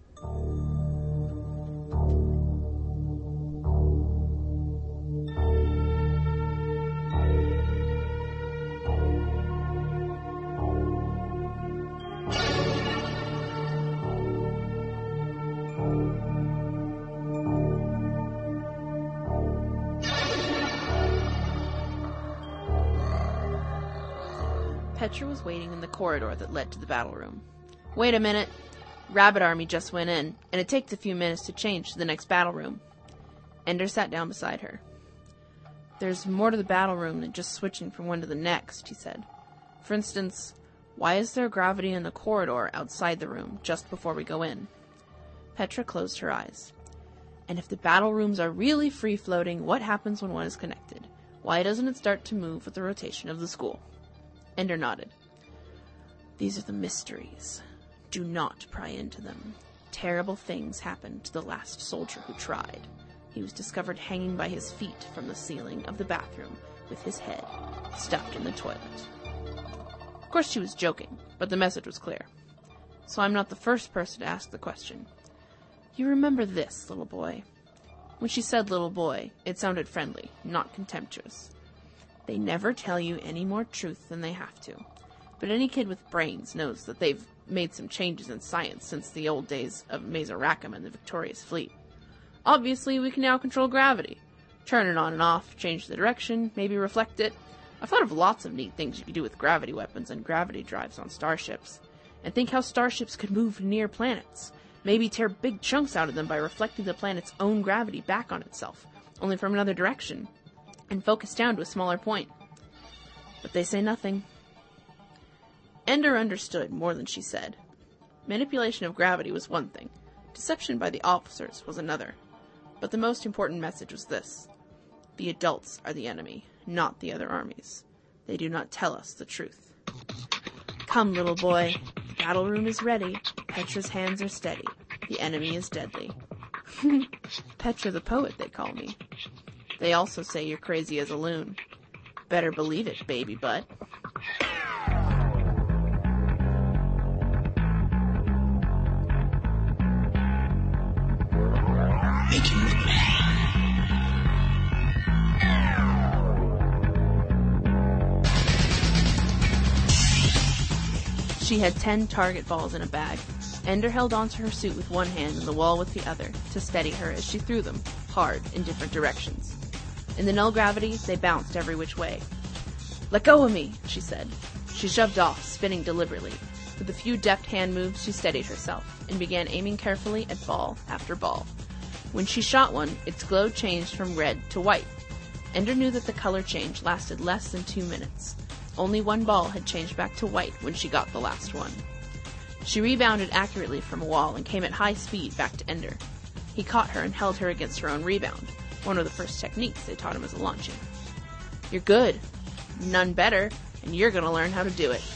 Petra was waiting in the corridor that led to the battle room. Wait a minute. Rabbit Army just went in, and it takes a few minutes to change to the next battle room. Ender sat down beside her. There's more to the battle room than just switching from one to the next, he said. For instance, why is there gravity in the corridor outside the room just before we go in? Petra closed her eyes. And if the battle rooms are really free-floating, what happens when one is connected? Why doesn't it start to move with the rotation of the school? Ender nodded. These are the mysteries. Do not pry into them. Terrible things happened to the last soldier who tried. He was discovered hanging by his feet from the ceiling of the bathroom with his head stuck in the toilet. Of course she was joking, but the message was clear. So I'm not the first person to ask the question. You remember this, little boy? When she said little boy, it sounded friendly, not contemptuous. They never tell you any more truth than they have to. But any kid with brains knows that they've made some changes in science since the old days of Mazer Rackham and the Victorious Fleet. Obviously, we can now control gravity. Turn it on and off, change the direction, maybe reflect it. I've thought of lots of neat things you could do with gravity weapons and gravity drives on starships. And think how starships could move near planets. Maybe tear big chunks out of them by reflecting the planet's own gravity back on itself, only from another direction, and focus down to a smaller point. But they say nothing. Ender understood more than she said. Manipulation of gravity was one thing. Deception by the officers was another. But the most important message was this. The adults are the enemy, not the other armies. They do not tell us the truth. Come, little boy. The battle room is ready. Petra's hands are steady. The enemy is deadly. Petra the poet, they call me. They also say you're crazy as a loon. Better believe it, baby butt. Make him look bad. She had ten target balls in a bag. Ender held onto her suit with one hand and the wall with the other to steady her as she threw them, hard, in different directions. In the null gravity, they bounced every which way. Let go of me, she said. She shoved off, spinning deliberately. With a few deft hand moves, she steadied herself, and began aiming carefully at ball after ball. When she shot one, its glow changed from red to white. Ender knew that the color change lasted less than two minutes. Only one ball had changed back to white when she got the last one. She rebounded accurately from a wall and came at high speed back to Ender. He caught her and held her against her own rebound, one of the first techniques they taught him as a launching. You're good. None better, and you're gonna learn how to do it.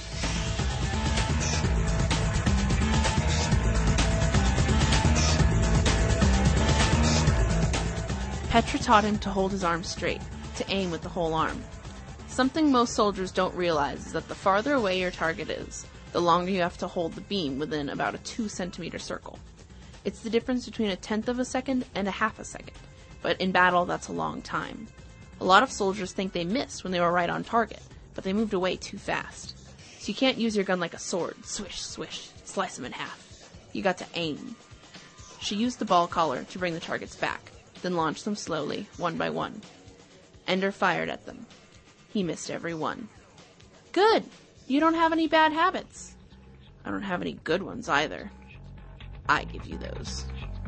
Petra taught him to hold his arm straight, to aim with the whole arm. Something most soldiers don't realize is that the farther away your target is, the longer you have to hold the beam within about a two centimeter circle. It's the difference between a tenth of a second and a half a second, but in battle that's a long time. A lot of soldiers think they missed when they were right on target, but they moved away too fast. So you can't use your gun like a sword, swish, swish, slice them in half. You got to aim. She used the ball collar to bring the targets back, then launched them slowly, one by one. Ender fired at them. He missed every one. Good! You don't have any bad habits. I don't have any good ones either. I give you those.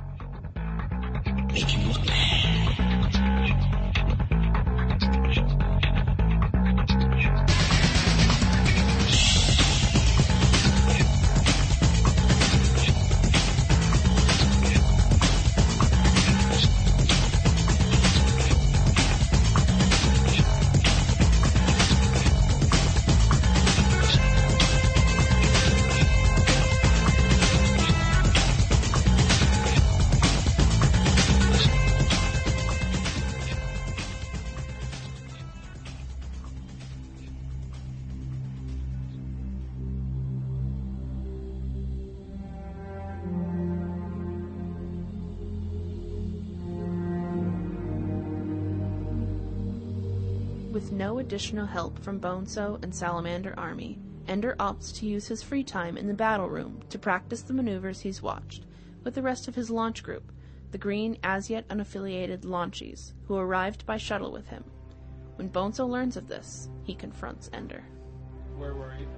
Make him look bad. With no additional help from Bonzo and Salamander Army, Ender opts to use his free time in the battle room to practice the maneuvers he's watched, with the rest of his launch group, the green, as-yet unaffiliated launchies, who arrived by shuttle with him. When Bonzo learns of this, he confronts Ender. Where were you?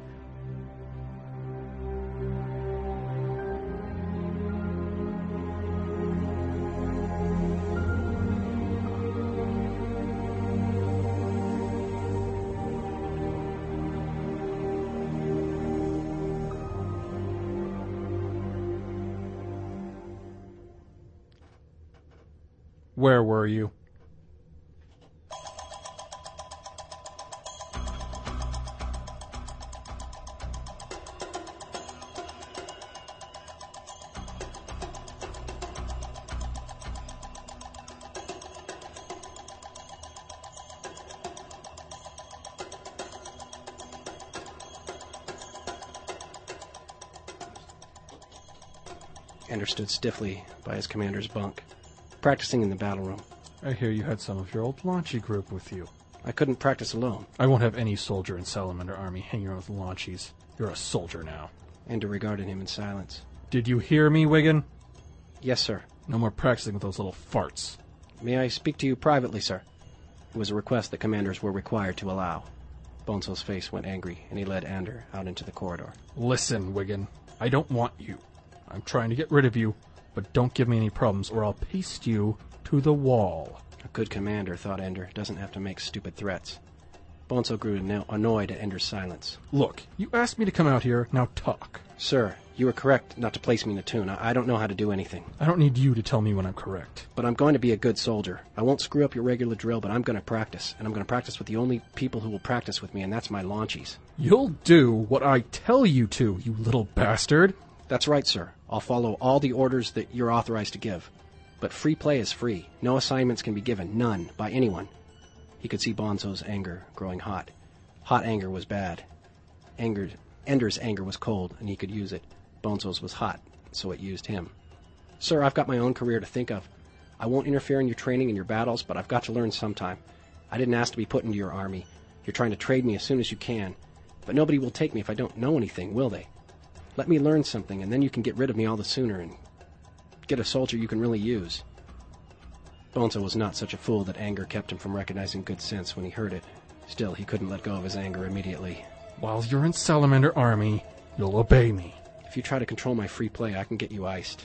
Where were you? Ender stood stiffly by his commander's bunk, practicing in the battle room. I hear you had some of your old launchy group with you. I couldn't practice alone. I won't have any soldier in Salamander Army hanging around with launchies. You're a soldier now. Ender regarded him in silence. Did you hear me, Wiggin? Yes, sir. No more practicing with those little farts. May I speak to you privately, sir? It was a request that commanders were required to allow. Bonzo's face went angry, and he led Ender out into the corridor. Listen, Wiggin. I don't want you. I'm trying to get rid of you, but don't give me any problems or I'll paste you to the wall. A good commander, thought Ender, doesn't have to make stupid threats. Bonzo grew anno- annoyed at Ender's silence. Look, you asked me to come out here, now talk. Sir, you were correct not to place me in a tune. I, I don't know how to do anything. I don't need you to tell me when I'm correct. But I'm going to be a good soldier. I won't screw up your regular drill, but I'm going to practice. And I'm going to practice with the only people who will practice with me, and that's my launchies. You'll do what I tell you to, you little bastard. That's right, sir. I'll follow all the orders that you're authorized to give. But free play is free. No assignments can be given. None. By anyone. He could see Bonzo's anger growing hot. Hot anger was bad. Anger, Ender's anger was cold, and he could use it. Bonzo's was hot, so it used him. Sir, I've got my own career to think of. I won't interfere in your training and your battles, but I've got to learn sometime. I didn't ask to be put into your army. You're trying to trade me as soon as you can. But nobody will take me if I don't know anything, will they? Let me learn something, and then you can get rid of me all the sooner and get a soldier you can really use. Bonzo was not such a fool that anger kept him from recognizing good sense when he heard it. Still, he couldn't let go of his anger immediately. While you're in Salamander Army, you'll obey me. If you try to control my free play, I can get you iced.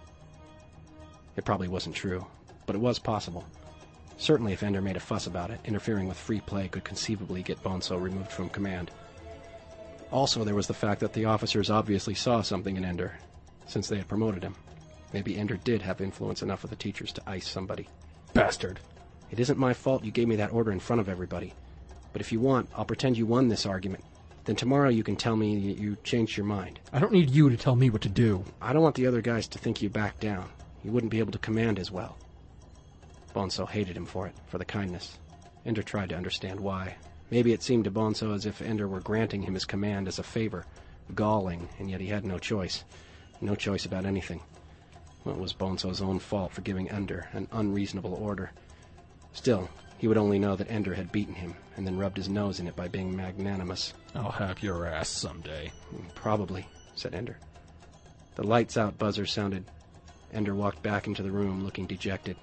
It probably wasn't true, but it was possible. Certainly if Ender made a fuss about it, interfering with free play could conceivably get Bonzo removed from command. Also, there was the fact that the officers obviously saw something in Ender, since they had promoted him. Maybe Ender did have influence enough with the teachers to ice somebody. Bastard. It isn't my fault you gave me that order in front of everybody. But if you want, I'll pretend you won this argument. Then tomorrow you can tell me you changed your mind. I don't need you to tell me what to do. I don't want the other guys to think you backed down. You wouldn't be able to command as well. Bonzo hated him for it, for the kindness. Ender tried to understand why. Maybe it seemed to Bonzo as if Ender were granting him his command as a favor, galling, and yet he had no choice. No choice about anything. Well, it was Bonzo's own fault for giving Ender an unreasonable order. Still, he would only know that Ender had beaten him, and then rubbed his nose in it by being magnanimous. I'll have your ass someday. Probably, said Ender. The lights-out buzzer sounded. Ender walked back into the room, looking dejected.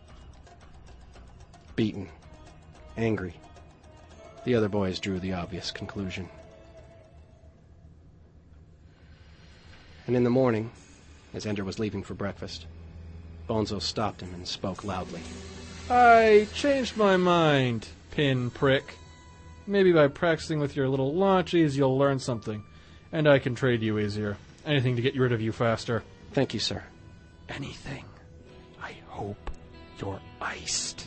Beaten. Angry. The other boys drew the obvious conclusion. And in the morning, as Ender was leaving for breakfast, Bonzo stopped him and spoke loudly. I changed my mind, pinprick. Maybe by practicing with your little launchies you'll learn something, and I can trade you easier. Anything to get rid of you faster. Thank you, sir. Anything. I hope you're iced.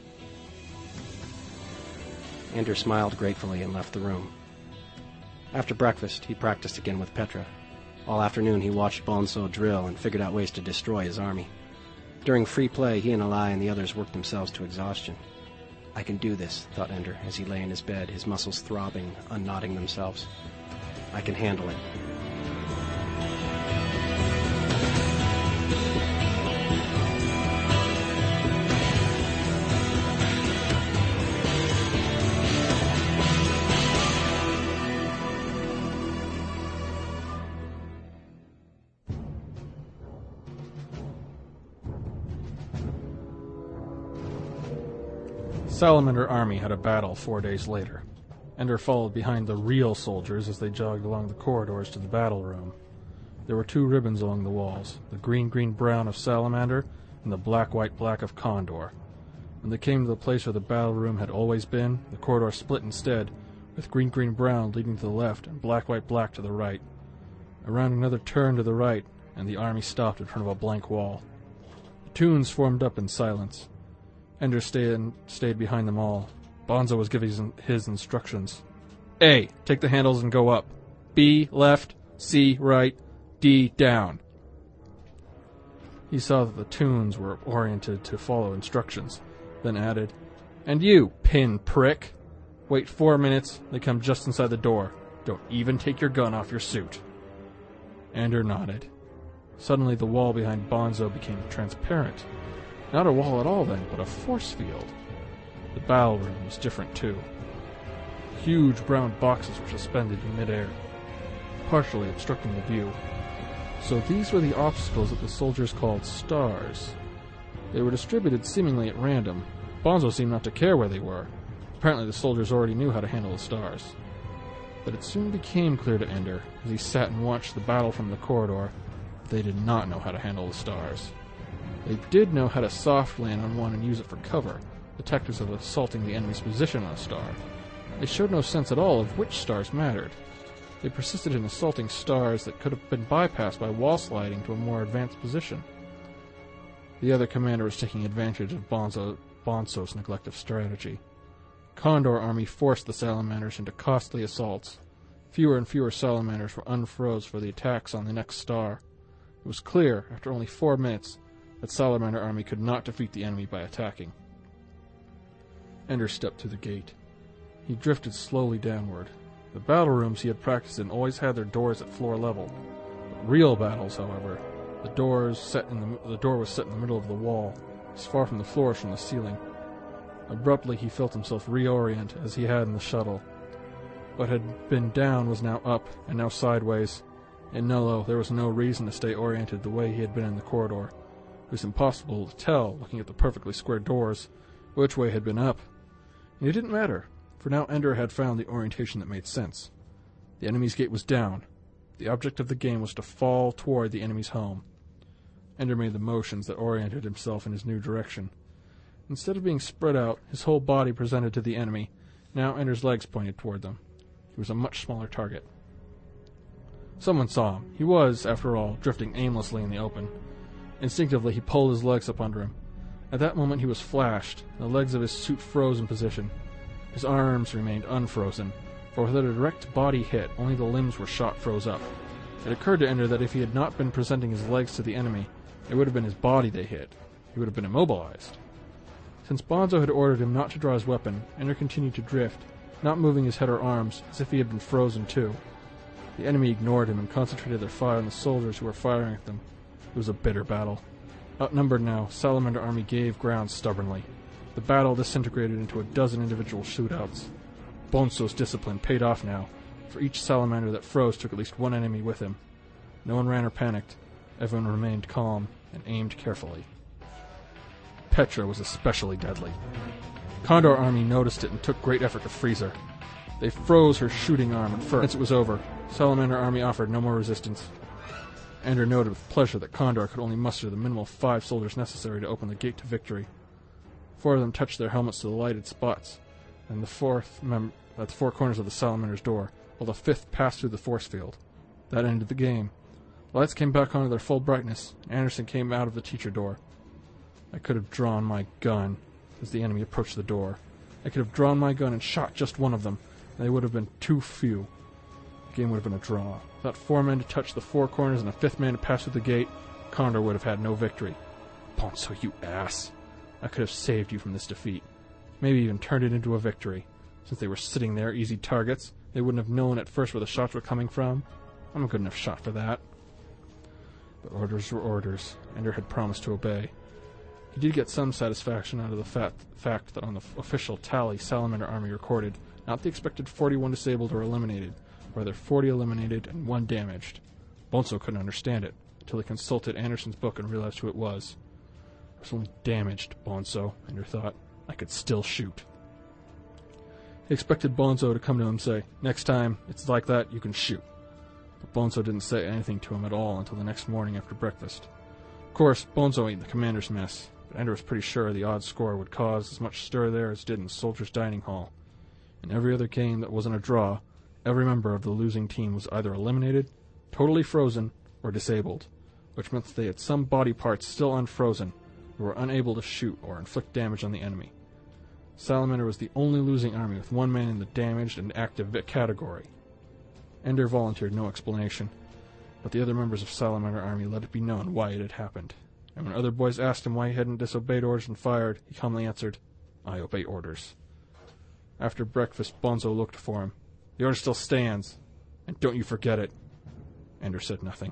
Ender smiled gratefully and left the room. After breakfast, he practiced again with Petra. All afternoon he watched Bonzo drill and figured out ways to destroy his army. During free play, he and Alai and the others worked themselves to exhaustion. I can do this, thought Ender, as he lay in his bed, his muscles throbbing, unknotting themselves. I can handle it. Salamander Army had a battle four days later. Ender followed behind the real soldiers as they jogged along the corridors to the battle room. There were two ribbons along the walls, the green-green-brown of Salamander and the black-white-black of Condor. When they came to the place where the battle room had always been, the corridor split instead, with green-green-brown leading to the left and black-white-black to the right. Around another turn to the right, and the army stopped in front of a blank wall. The Toons formed up in silence. Ender stayed, stayed behind them all. Bonzo was giving his instructions. A. Take the handles and go up. B. Left. C. Right. D. Down. He saw that the Toons were oriented to follow instructions, then added, And you, pin prick. Wait four minutes, they come just inside the door. Don't even take your gun off your suit. Ender nodded. Suddenly the wall behind Bonzo became transparent. Not a wall at all then, but a force field. The battle room was different too. Huge brown boxes were suspended in midair, partially obstructing the view. So these were the obstacles that the soldiers called stars. They were distributed seemingly at random. Bonzo seemed not to care where they were. Apparently the soldiers already knew how to handle the stars. But it soon became clear to Ender, as he sat and watched the battle from the corridor, that they did not know how to handle the stars. They did know how to soft land on one and use it for cover, the tactics of assaulting the enemy's position on a star. They showed no sense at all of which stars mattered. They persisted in assaulting stars that could have been bypassed by wall sliding to a more advanced position. The other commander was taking advantage of Bonzo, Bonzo's neglect of strategy. Condor Army forced the Salamanders into costly assaults. Fewer and fewer Salamanders were unfroze for the attacks on the next star. It was clear, after only four minutes, that Salamander Army could not defeat the enemy by attacking. Ender stepped through the gate. He drifted slowly downward. The battle rooms he had practiced in always had their doors at floor level. But real battles, however, the doors set in the, the door was set in the middle of the wall, as far from the floor as from the ceiling. Abruptly he felt himself reorient as he had in the shuttle. What had been down was now up, and now sideways. In Nullo, there was no reason to stay oriented the way he had been in the corridor. It was impossible to tell, looking at the perfectly square doors, which way had been up. And it didn't matter, for now Ender had found the orientation that made sense. The enemy's gate was down. The object of the game was to fall toward the enemy's home. Ender made the motions that oriented himself in his new direction. Instead of being spread out, his whole body presented to the enemy. Now Ender's legs pointed toward them. He was a much smaller target. Someone saw him. He was, after all, drifting aimlessly in the open. Instinctively, he pulled his legs up under him. At that moment he was flashed, and the legs of his suit froze in position. His arms remained unfrozen, for with a direct body hit, only the limbs were shot froze up. It occurred to Ender that if he had not been presenting his legs to the enemy, it would have been his body they hit. He would have been immobilized. Since Bonzo had ordered him not to draw his weapon, Ender continued to drift, not moving his head or arms, as if he had been frozen too. The enemy ignored him and concentrated their fire on the soldiers who were firing at them. It was a bitter battle. Outnumbered now, Salamander Army gave ground stubbornly. The battle disintegrated into a dozen individual shootouts. Bonzo's discipline paid off now, for each Salamander that froze took at least one enemy with him. No one ran or panicked. Everyone remained calm and aimed carefully. Petra was especially deadly. Condor Army noticed it and took great effort to freeze her. They froze her shooting arm at first. Once it was over, Salamander Army offered no more resistance. Ender noted with pleasure that Condor could only muster the minimal five soldiers necessary to open the gate to victory. Four of them touched their helmets to the lighted spots, and the fourth mem- at the four corners of the Salamander's door, while the fifth passed through the force field. That ended the game. The lights came back on to their full brightness, and Anderson came out of the teacher door. I could have drawn my gun as the enemy approached the door. I could have drawn my gun and shot just one of them, and they would have been too few. The game would have been a draw. Without four men to touch the four corners and a fifth man to pass through the gate, Condor would have had no victory. Bonzo, you ass. I could have saved you from this defeat. Maybe even turned it into a victory. Since they were sitting there, easy targets, they wouldn't have known at first where the shots were coming from. I'm a good enough shot for that. But orders were orders. Ender had promised to obey. He did get some satisfaction out of the fat, fact that on the f- official tally Salamander Army recorded not the expected forty-one disabled or eliminated, rather forty eliminated and one damaged. Bonzo couldn't understand it, until he consulted Anderson's book and realized who it was. It was only damaged, Bonzo, Ender thought. I I could still shoot. He expected Bonzo to come to him and say, "Next time it's like that, you can shoot." But Bonzo didn't say anything to him at all until the next morning after breakfast. Of course, Bonzo ate the commander's mess, but Ender was pretty sure the odd score would cause as much stir there as it did in the soldiers' dining hall. In every other game that wasn't a draw, every member of the losing team was either eliminated, totally frozen, or disabled, which meant that they had some body parts still unfrozen, who were unable to shoot or inflict damage on the enemy. Salamander was the only losing army with one man in the damaged and active category. Ender volunteered no explanation, but the other members of Salamander Army let it be known why it had happened, and when other boys asked him why he hadn't disobeyed orders and fired, he calmly answered, "I obey orders." After breakfast, Bonzo looked for him. "The order still stands, and don't you forget it." Ender said nothing.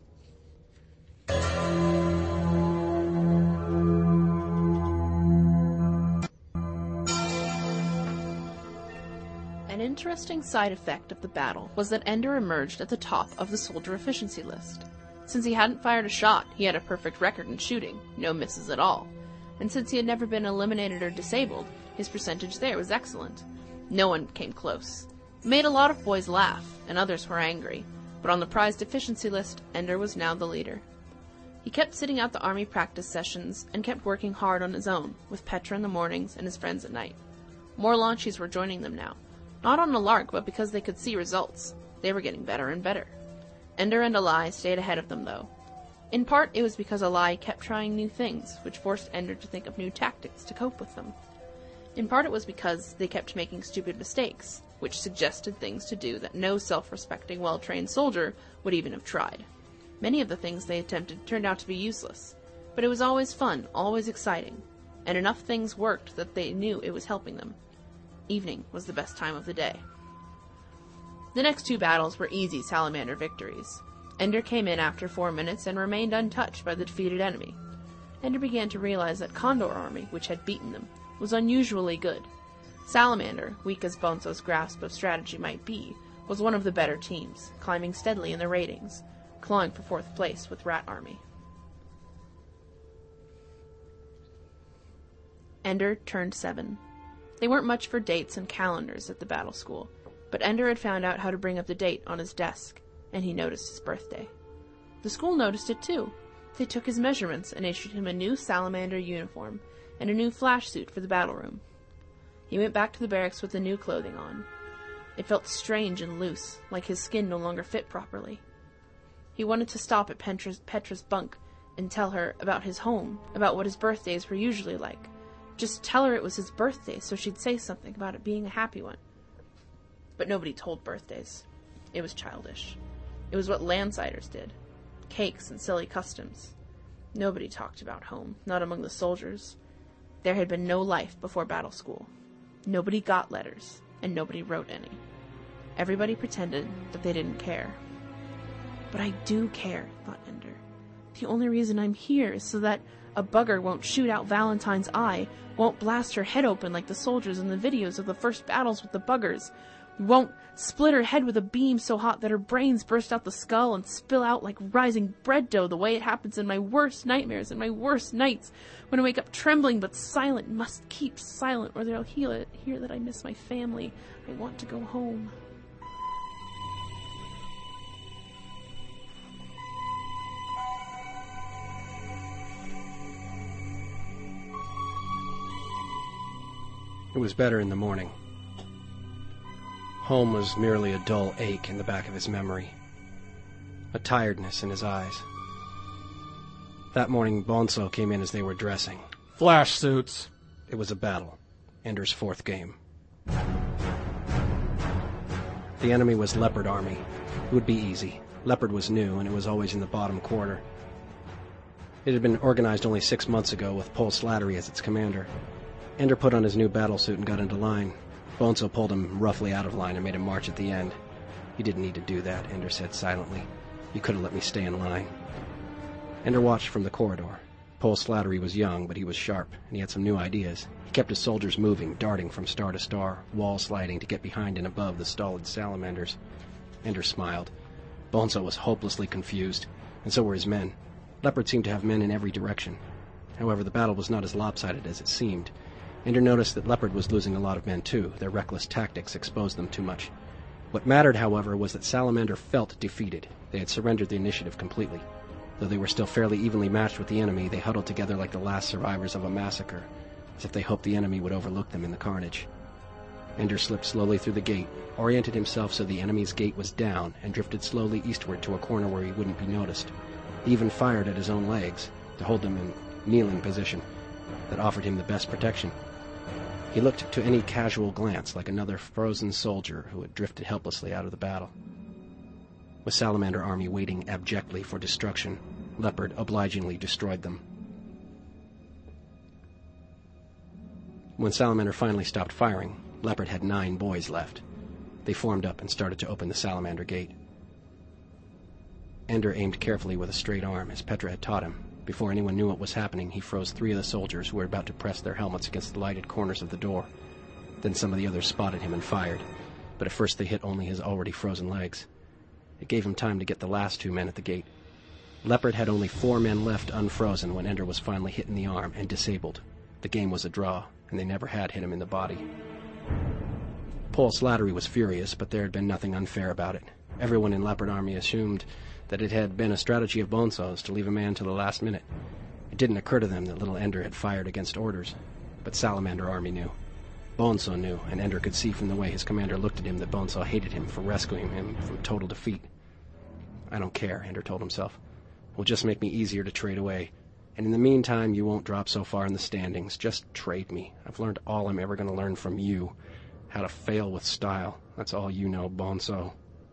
An interesting side effect of the battle was that Ender emerged at the top of the soldier efficiency list. Since he hadn't fired a shot, he had a perfect record in shooting, no misses at all. And since he had never been eliminated or disabled, his percentage there was excellent. No one came close. It made a lot of boys laugh, and others were angry, but on the prized efficiency list, Ender was now the leader. He kept sitting out the army practice sessions, and kept working hard on his own, with Petra in the mornings and his friends at night. More launchies were joining them now. Not on a lark, but because they could see results. They were getting better and better. Ender and Alai stayed ahead of them, though. In part, it was because Alai kept trying new things, which forced Ender to think of new tactics to cope with them. In part, it was because they kept making stupid mistakes, which suggested things to do that no self-respecting, well-trained soldier would even have tried. Many of the things they attempted turned out to be useless, but it was always fun, always exciting, and enough things worked that they knew it was helping them. Evening was the best time of the day. The next two battles were easy Salamander victories. Ender came in after four minutes and remained untouched by the defeated enemy. Ender began to realize that Condor Army, which had beaten them, was unusually good. Salamander, weak as Bonzo's grasp of strategy might be, was one of the better teams, climbing steadily in the ratings, clawing for fourth place with Rat Army. Ender turned seven. They weren't much for dates and calendars at the battle school, but Ender had found out how to bring up the date on his desk, and he noticed his birthday. The school noticed it too. They took his measurements and issued him a new Salamander uniform and a new flash suit for the battle room. He went back to the barracks with the new clothing on. It felt strange and loose, like his skin no longer fit properly. He wanted to stop at Petra's, Petra's bunk and tell her about his home, about what his birthdays were usually like. Just tell her it was his birthday so she'd say something about it being a happy one. But nobody told birthdays. It was childish. It was what Landsiders did. Cakes and silly customs. Nobody talked about home, not among the soldiers. There had been no life before battle school. Nobody got letters, and nobody wrote any. Everybody pretended that they didn't care. But I do care, thought Ender. The only reason I'm here is so that a bugger won't shoot out Valentine's eye, won't blast her head open like the soldiers in the videos of the first battles with the buggers, won't split her head with a beam so hot that her brains burst out the skull and spill out like rising bread dough the way it happens in my worst nightmares and my worst nights, when I wake up trembling but silent, must keep silent or they'll hear, it, hear that I miss my family. I want to go home. It was better in the morning. Home was merely a dull ache in the back of his memory, a tiredness in his eyes. That morning, Bonzo came in as they were dressing. Flash suits. It was a battle, Ender's fourth game. The enemy was Leopard Army. It would be easy. Leopard was new, and it was always in the bottom quarter. It had been organized only six months ago with Pol Slattery as its commander. Ender put on his new battle suit and got into line. Bonzo pulled him roughly out of line and made him march at the end. "You didn't need to do that," Ender said silently. "You could have let me stay in line." Ender watched from the corridor. Pol Slattery was young, but he was sharp, and he had some new ideas. He kept his soldiers moving, darting from star to star, wall sliding to get behind and above the stolid salamanders. Ender smiled. Bonzo was hopelessly confused, and so were his men. Leopard seemed to have men in every direction. However, the battle was not as lopsided as it seemed. Ender noticed that Leopard was losing a lot of men too. Their reckless tactics exposed them too much. What mattered, however, was that Salamander felt defeated. They had surrendered the initiative completely. Though they were still fairly evenly matched with the enemy, they huddled together like the last survivors of a massacre, as if they hoped the enemy would overlook them in the carnage. Ender slipped slowly through the gate, oriented himself so the enemy's gate was down, and drifted slowly eastward to a corner where he wouldn't be noticed. He even fired at his own legs, to hold them in kneeling position, that offered him the best protection. He looked to any casual glance like another frozen soldier who had drifted helplessly out of the battle. With Salamander army waiting abjectly for destruction, Leopard obligingly destroyed them. When Salamander finally stopped firing, Leopard had nine boys left. They formed up and started to open the Salamander gate. Ender aimed carefully with a straight arm, as Petra had taught him. Before anyone knew what was happening, he froze three of the soldiers who were about to press their helmets against the lighted corners of the door. Then some of the others spotted him and fired, but at first they hit only his already frozen legs. It gave him time to get the last two men at the gate. Leopard had only four men left unfrozen when Ender was finally hit in the arm and disabled. The game was a draw, and they never had hit him in the body. Paul Slattery was furious, but there had been nothing unfair about it. Everyone in Leopard Army assumed that it had been a strategy of Bonso's to leave a man to the last minute. It didn't occur to them that little Ender had fired against orders, but Salamander Army knew. Bonso knew, and Ender could see from the way his commander looked at him that Bonso hated him for rescuing him from total defeat. I don't care, Ender told himself. It will just make me easier to trade away. And in the meantime, you won't drop so far in the standings. Just trade me. I've learned all I'm ever going to learn from you. How to fail with style. That's all you know, Bonso.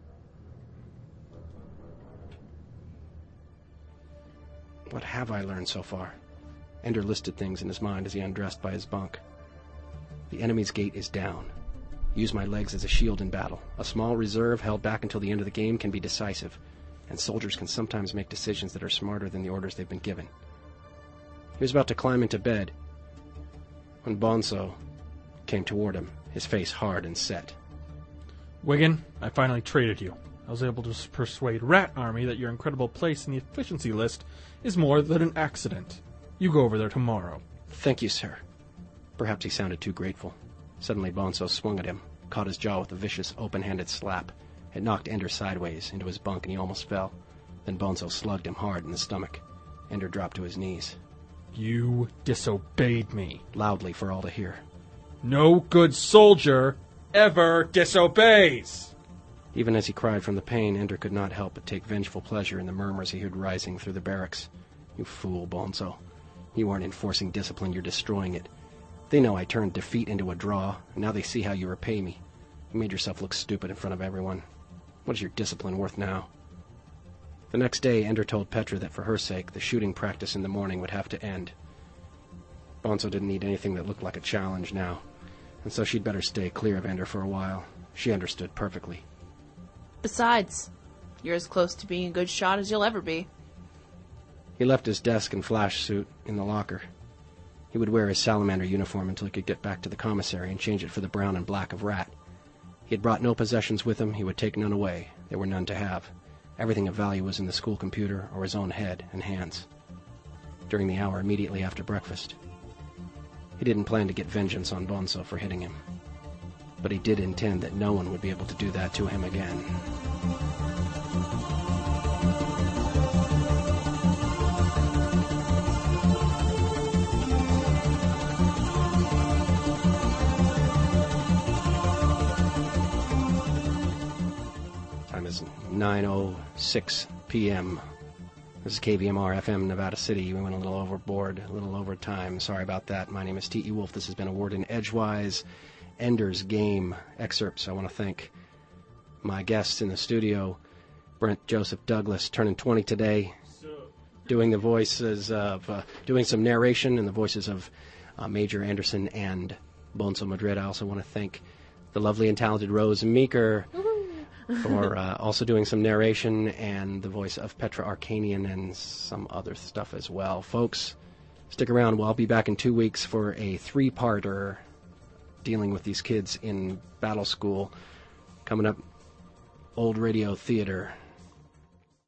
What have I learned so far? Ender listed things in his mind as he undressed by his bunk. The enemy's gate is down. Use my legs as a shield in battle. A small reserve held back until the end of the game can be decisive, and soldiers can sometimes make decisions that are smarter than the orders they've been given. He was about to climb into bed when Bonso came toward him, his face hard and set. Wigan, I finally traded you. I was able to persuade Rat Army that your incredible place in the efficiency list is more than an accident. You go over there tomorrow. Thank you, sir. Perhaps he sounded too grateful. Suddenly Bonso swung at him, caught his jaw with a vicious, open-handed slap. It knocked Ender sideways into his bunk and he almost fell. Then Bonso slugged him hard in the stomach. Ender dropped to his knees. You disobeyed me. Loudly for all to hear. No good soldier ever disobeys! Even as he cried from the pain, Ender could not help but take vengeful pleasure in the murmurs he heard rising through the barracks. You fool, Bonso. You aren't enforcing discipline, you're destroying it. They know I turned defeat into a draw, and now they see how you repay me. You made yourself look stupid in front of everyone. What is your discipline worth now? The next day, Ender told Petra that for her sake, the shooting practice in the morning would have to end. Bonso didn't need anything that looked like a challenge now, and so she'd better stay clear of Ender for a while. She understood perfectly. Besides, you're as close to being a good shot as you'll ever be. He left his desk and flash suit in the locker. He would wear his salamander uniform until he could get back to the commissary and change it for the brown and black of Rat. He had brought no possessions with him. He would take none away. There were none to have. Everything of value was in the school computer or his own head and hands. During the hour immediately after breakfast, he didn't plan to get vengeance on Bonso for hitting him. But he did intend that no one would be able to do that to him again. Time is nine oh six p.m. This is K V M R F M, Nevada City. We went a little overboard, a little over time. Sorry about that. My name is T E. Wolf. This has been a Word in Edgewise Ender's Game excerpts. I want to thank my guests in the studio, Brent Joseph Douglas, turning twenty today, doing the voices of, uh, doing some narration in the voices of uh, Major Anderson and Bonso Madrid. I also want to thank the lovely and talented Rose Meeker for uh, also doing some narration and the voice of Petra Arcanian and some other stuff as well. Folks, stick around. Well, I'll be back in two weeks for a three-parter dealing with these kids in battle school. Coming up, Old Radio Theater.